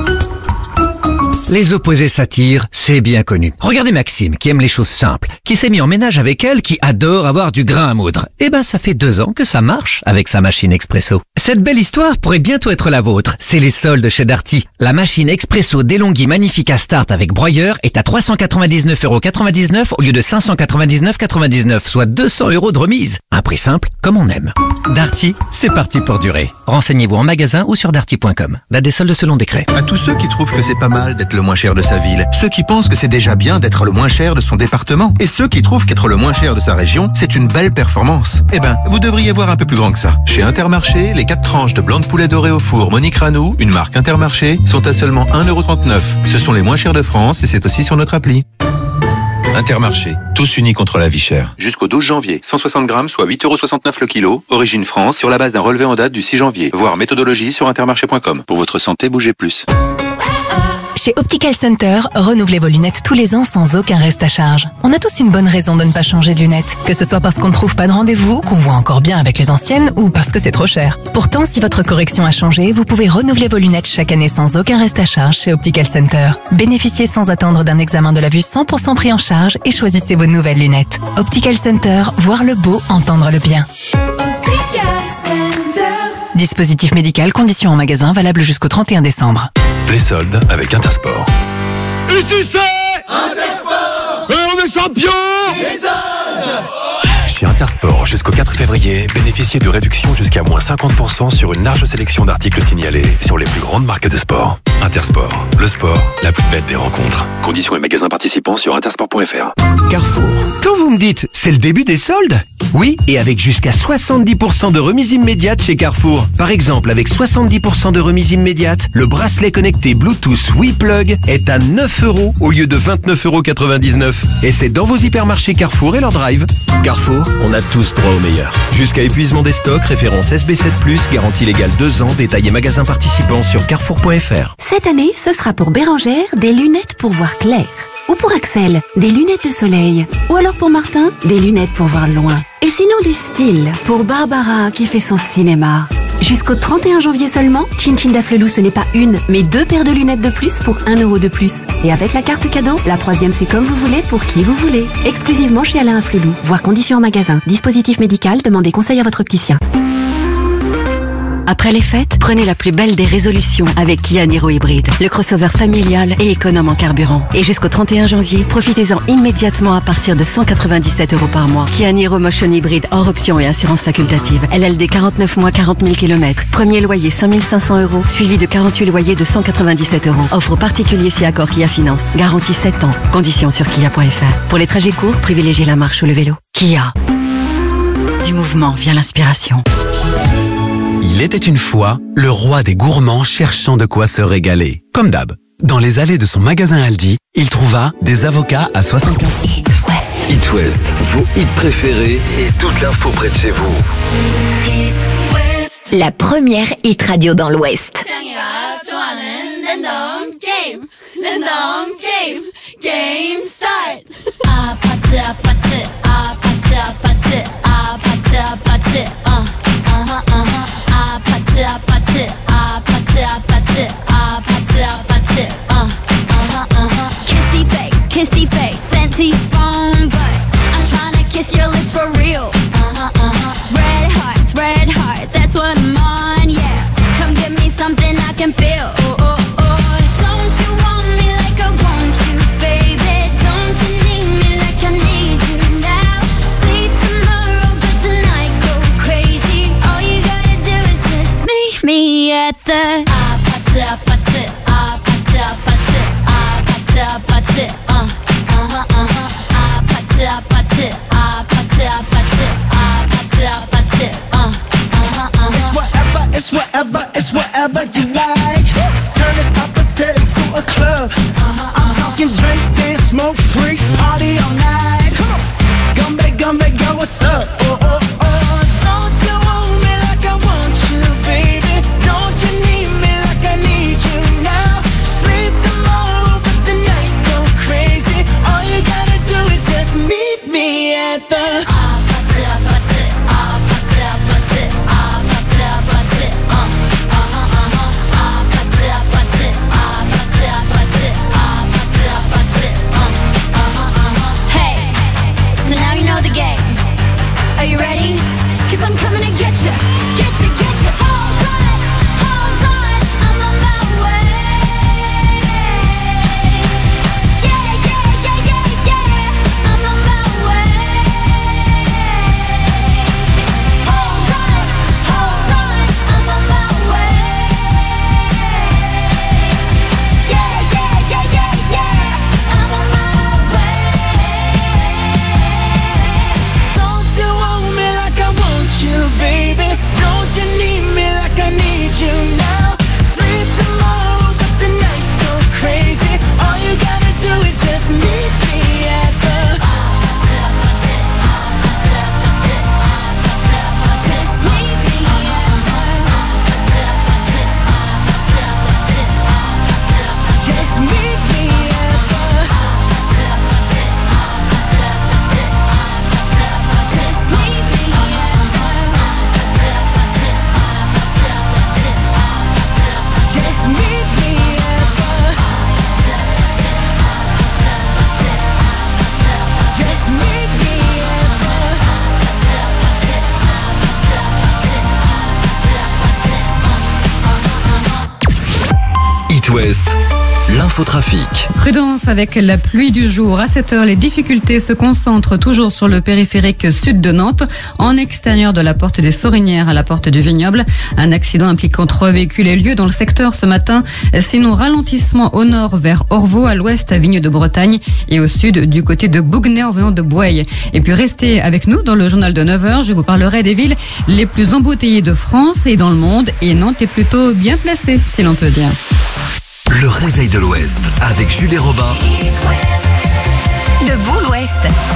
Les opposés s'attirent, c'est bien connu. Regardez Maxime, qui aime les choses simples, qui s'est mis en ménage avec elle, qui adore avoir du grain à moudre. Eh ben, ça fait 2 ans que ça marche avec sa machine Expresso. Cette belle histoire pourrait bientôt être la vôtre. C'est les soldes chez Darty. La machine Expresso DeLonghi Magnifica Start avec broyeur est à 399,99€ au lieu de 599,99€, soit 200€ de remise. Un prix simple, comme on aime. Darty, c'est parti pour durer. Renseignez-vous en magasin ou sur darty.com. Date des soldes selon décret. À tous ceux qui trouvent que c'est pas mal d'être le moins cher de sa ville, ceux qui pensent que c'est déjà bien d'être le moins cher de son département, et ceux qui trouvent qu'être le moins cher de sa région, c'est une belle performance. Eh ben, vous devriez voir un peu plus grand que ça. Chez Intermarché, les 4 tranches de blanc de poulet doré au four Monique Ranou, une marque Intermarché, sont à seulement 1,39€. Ce sont les moins chers de France et c'est aussi sur notre appli. Intermarché, tous unis contre la vie chère. Jusqu'au 12 janvier, 160 grammes, soit 8,69€ le kilo. Origine France, sur la base d'un relevé en date du 6 janvier. Voir méthodologie sur intermarché.com. Pour votre santé, bougez plus. Chez Optical Center, renouvelez vos lunettes tous les ans sans aucun reste à charge. On a tous une bonne raison de ne pas changer de lunettes. Que ce soit parce qu'on ne trouve pas de rendez-vous, qu'on voit encore bien avec les anciennes, ou parce que c'est trop cher. Pourtant, si votre correction a changé, vous pouvez renouveler vos lunettes chaque année sans aucun reste à charge chez Optical Center. Bénéficiez sans attendre d'un examen de la vue 100% pris en charge et choisissez vos nouvelles lunettes. Optical Center, voir le beau, entendre le bien. Dispositif médical, conditions en magasin, valable jusqu'au 31 décembre. Les soldes avec Intersport. Ici c'est Intersport. Et on est champion des soldes. Chez Intersport, jusqu'au 4 février, bénéficiez de réductions jusqu'à moins 50% sur une large sélection d'articles signalés sur les plus grandes marques de sport. Intersport, le sport, la plus belle des rencontres. Conditions et magasins participants sur intersport.fr. Carrefour. Quand vous me dites c'est le début des soldes, oui, et avec jusqu'à 70% de remise immédiate chez Carrefour. Par exemple, avec 70% de remise immédiate, le bracelet connecté Bluetooth WePlug est à 9€ au lieu de 29,99€. Et c'est dans vos hypermarchés Carrefour et leur drive. Carrefour, on a tous droit au meilleur. Jusqu'à épuisement des stocks, référence SB7+, garantie légale 2 ans, détail et magasins participants sur carrefour.fr. Cette année, ce sera pour Bérangère des lunettes pour voir clair. Ou pour Axel, des lunettes de soleil. Ou alors pour Martin, des lunettes pour voir loin. Et sinon du style, pour Barbara qui fait son cinéma. Jusqu'au 31 janvier seulement, Chin Chin d'Afflelou, ce n'est pas une, mais 2 paires de lunettes de plus pour 1€ de plus. Et avec la carte cadeau, la 3e c'est comme vous voulez pour qui vous voulez. Exclusivement chez Alain Afflelou. Voir conditions en magasin. Dispositif médical, demandez conseil à votre opticien. Après les fêtes, prenez la plus belle des résolutions avec Kia Niro Hybride, le crossover familial et économe en carburant. Et jusqu'au 31 janvier, profitez-en immédiatement à partir de 197€ par mois. Kia Niro Motion Hybride hors option et assurance facultative. LLD 49 mois, 40 000 km. Premier loyer 5 500€, suivi de 48 loyers de 197€. Offre particulier si accord Kia Finance. Garantie 7 ans. Conditions sur kia.fr. Pour les trajets courts, privilégiez la marche ou le vélo. Kia. Du mouvement vient l'inspiration. Il était une fois le roi des gourmands cherchant de quoi se régaler. Comme d'hab, dans les allées de son magasin Aldi, il trouva des avocats à 75. It West, vos hits préférés et toute l'info près de chez vous. La première hit radio dans l'Ouest. Game start. 아파트 아파트 아파트 아파트 아파트 아파트 아파트 아파트 아파트 아파트 아파트 아파트 kissy face sent to your phone but I'm tryna kiss your lips for real red hearts that's what I'm on yeah come give me something I can feel don't you want me like I want you baby don't you need me like I need you now sleep tomorrow but tonight go crazy West, l'infotrafic. Prudence avec la pluie du jour. À 7 heures, les difficultés se concentrent toujours sur le périphérique sud de Nantes, en extérieur de la porte des Sorinières à la porte du Vignoble. Un accident impliquant 3 véhicules a lieu dans le secteur ce matin. Sinon, ralentissement au nord vers Orvaux, à l'ouest à Vigne de Bretagne et au sud du côté de Bouguenais en venant de Bouaye. Et puis restez avec nous dans le journal de 9h. Je vous parlerai des villes les plus embouteillées de France et dans le monde. Et Nantes est plutôt bien placée, si l'on peut dire. Le réveil de l'Ouest avec Jules et Robin. Debout l'Ouest.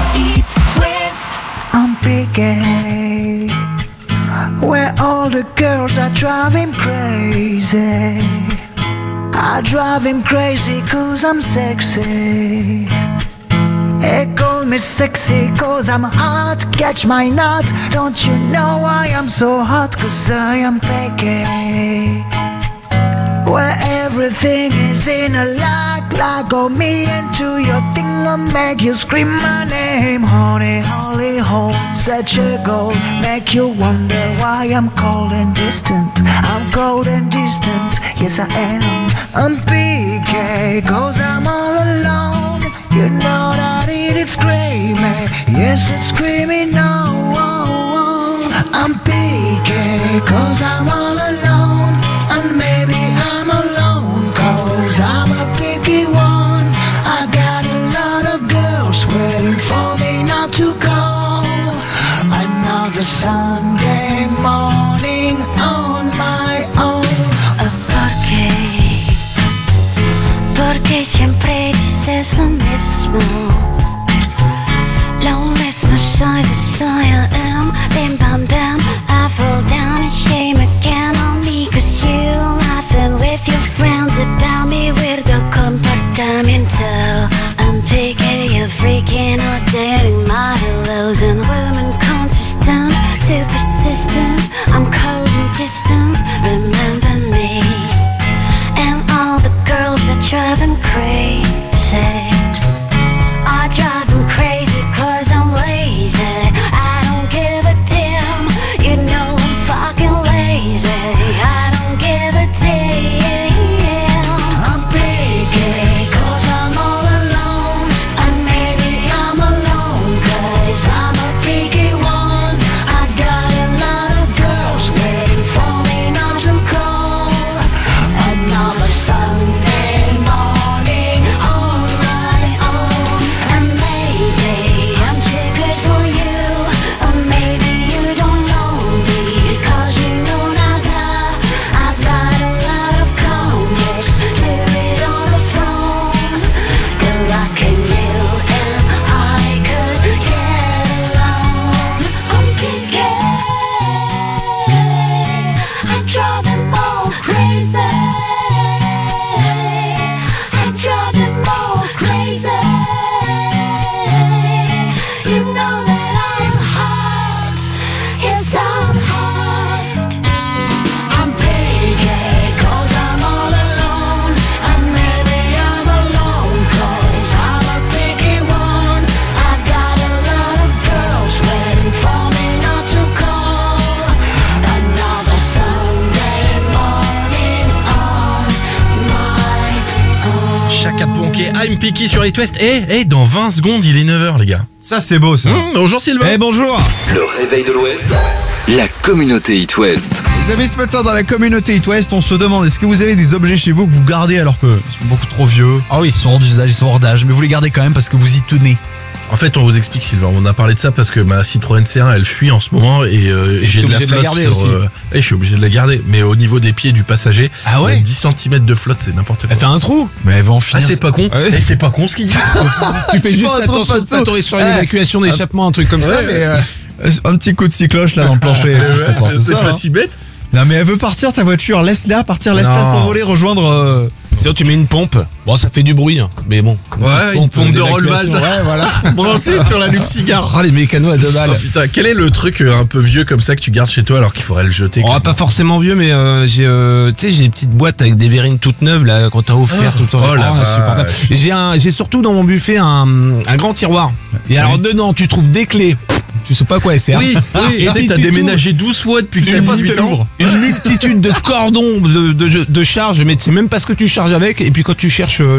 I'm picky, where all the girls are driving crazy. I drive him crazy cause I'm sexy. They call me sexy cause I'm hot. Catch my nut. Don't you know I am so hot cause I am picky, where everything is in a like go me into your thing and make you scream my name. Honey, holy hole, such a goal, make you wonder why I'm cold and distant. I'm cold and distant, yes I am. I'm PK, cause I'm all alone. You know that it is screaming, yes it's screaming no. I'm PK, cause I'm all alone. And maybe I'm alone cause I'm a picky one. I got a lot of girls waiting for me not to go. Another Sunday morning on my own. Porque siempre dices lo mismo. Loneliness, my size is I am. Bim bam bam, I fall down in shame again on me cause you laughing with your friends about me. Weirdo comportamiento. I'm taking you freaking or dating my hellos and women consistent, too persistent. I'm cold and distant, remember me. And all the girls are driving crazy. I drive them crazy cause I'm lazy. I don't give a damn. You know I'm fucking lazy. I don't give a damn. I'm picky cause I'm all alone. And maybe I'm alone cause I'm a picky one. I've got a lot of girls waiting for me not to call. Another Sunday morning on my own. And maybe I'm too good for you, or maybe you don't know me cause you know nada. I've got a lot of comics to read on the phone. Good luck in you and I could get along. I'm picky, I drive them all crazy. I drive them all crazy. You know that I'm hot. Yes, I'm hot. I'm picky cause I'm all alone. And maybe I'm alone cause I'm a picky one. I've got a lot of girls waiting for me not to call. Another Sunday morning on my own. Chaka Ponk et I'm Picky sur It West. Dans 20 secondes, il est 9h, les gars. Ça, c'est beau, ça. Bonjour Sylvain. Bonjour. Le réveil de l'Ouest, la communauté It West. Les amis, ce matin, dans la communauté It West, on se demande est-ce que vous avez des objets chez vous que vous gardez alors qu'ils sont beaucoup trop vieux. Ah oui, ils sont hors d'usage, ils sont hors d'âge, mais vous les gardez quand même parce que vous y tenez. En fait, on vous explique, Sylvain. On a parlé de ça parce que ma Citroën C1, elle fuit en ce moment et j'ai de la obligé de la flotte garder sur, aussi. je suis obligé de la garder. Mais au niveau des pieds du passager, Ah ouais, 10 cm de flotte, c'est n'importe quoi. Elle fait un trou. Mais elle va en finir. Ah, c'est pas con. Ouais. Et c'est pas con ce qu'il dit. Tu fais juste attention, t'autorises sur l'évacuation d'échappement, un truc comme ça, mais un petit coup de cycloche là dans le plancher, ça part tout c'est ça. pas si bête. Non mais elle veut partir ta voiture, laisse-la partir, laisse-la Non. s'envoler, rejoindre. Sinon tu mets une pompe. Bon ça fait du bruit, hein, mais bon. Ouais, une pompe de Rollval. Ouais, voilà. Branché sur la lupe cigare. Oh les mécanos à 2 balles. Oh, putain, quel est le truc un peu vieux comme ça que tu gardes chez toi alors qu'il faudrait le jeter? Oh, pas forcément vieux, mais j'ai tu sais, j'ai des petites boîtes avec des verrines toutes neuves là qu'on t'a offert tout le temps. Oh la insupportable. J'ai surtout dans mon buffet un grand tiroir. Et alors dedans tu trouves des clés. tu sais pas à quoi elle sert. Oui, et tu sais, t'as déménagé 12 fois depuis que tu t'as sais pas ce 18 qu'elle ans. ouvre. Une multitude de cordons de charge, mais tu sais même pas ce que tu charges avec. Et puis quand tu cherches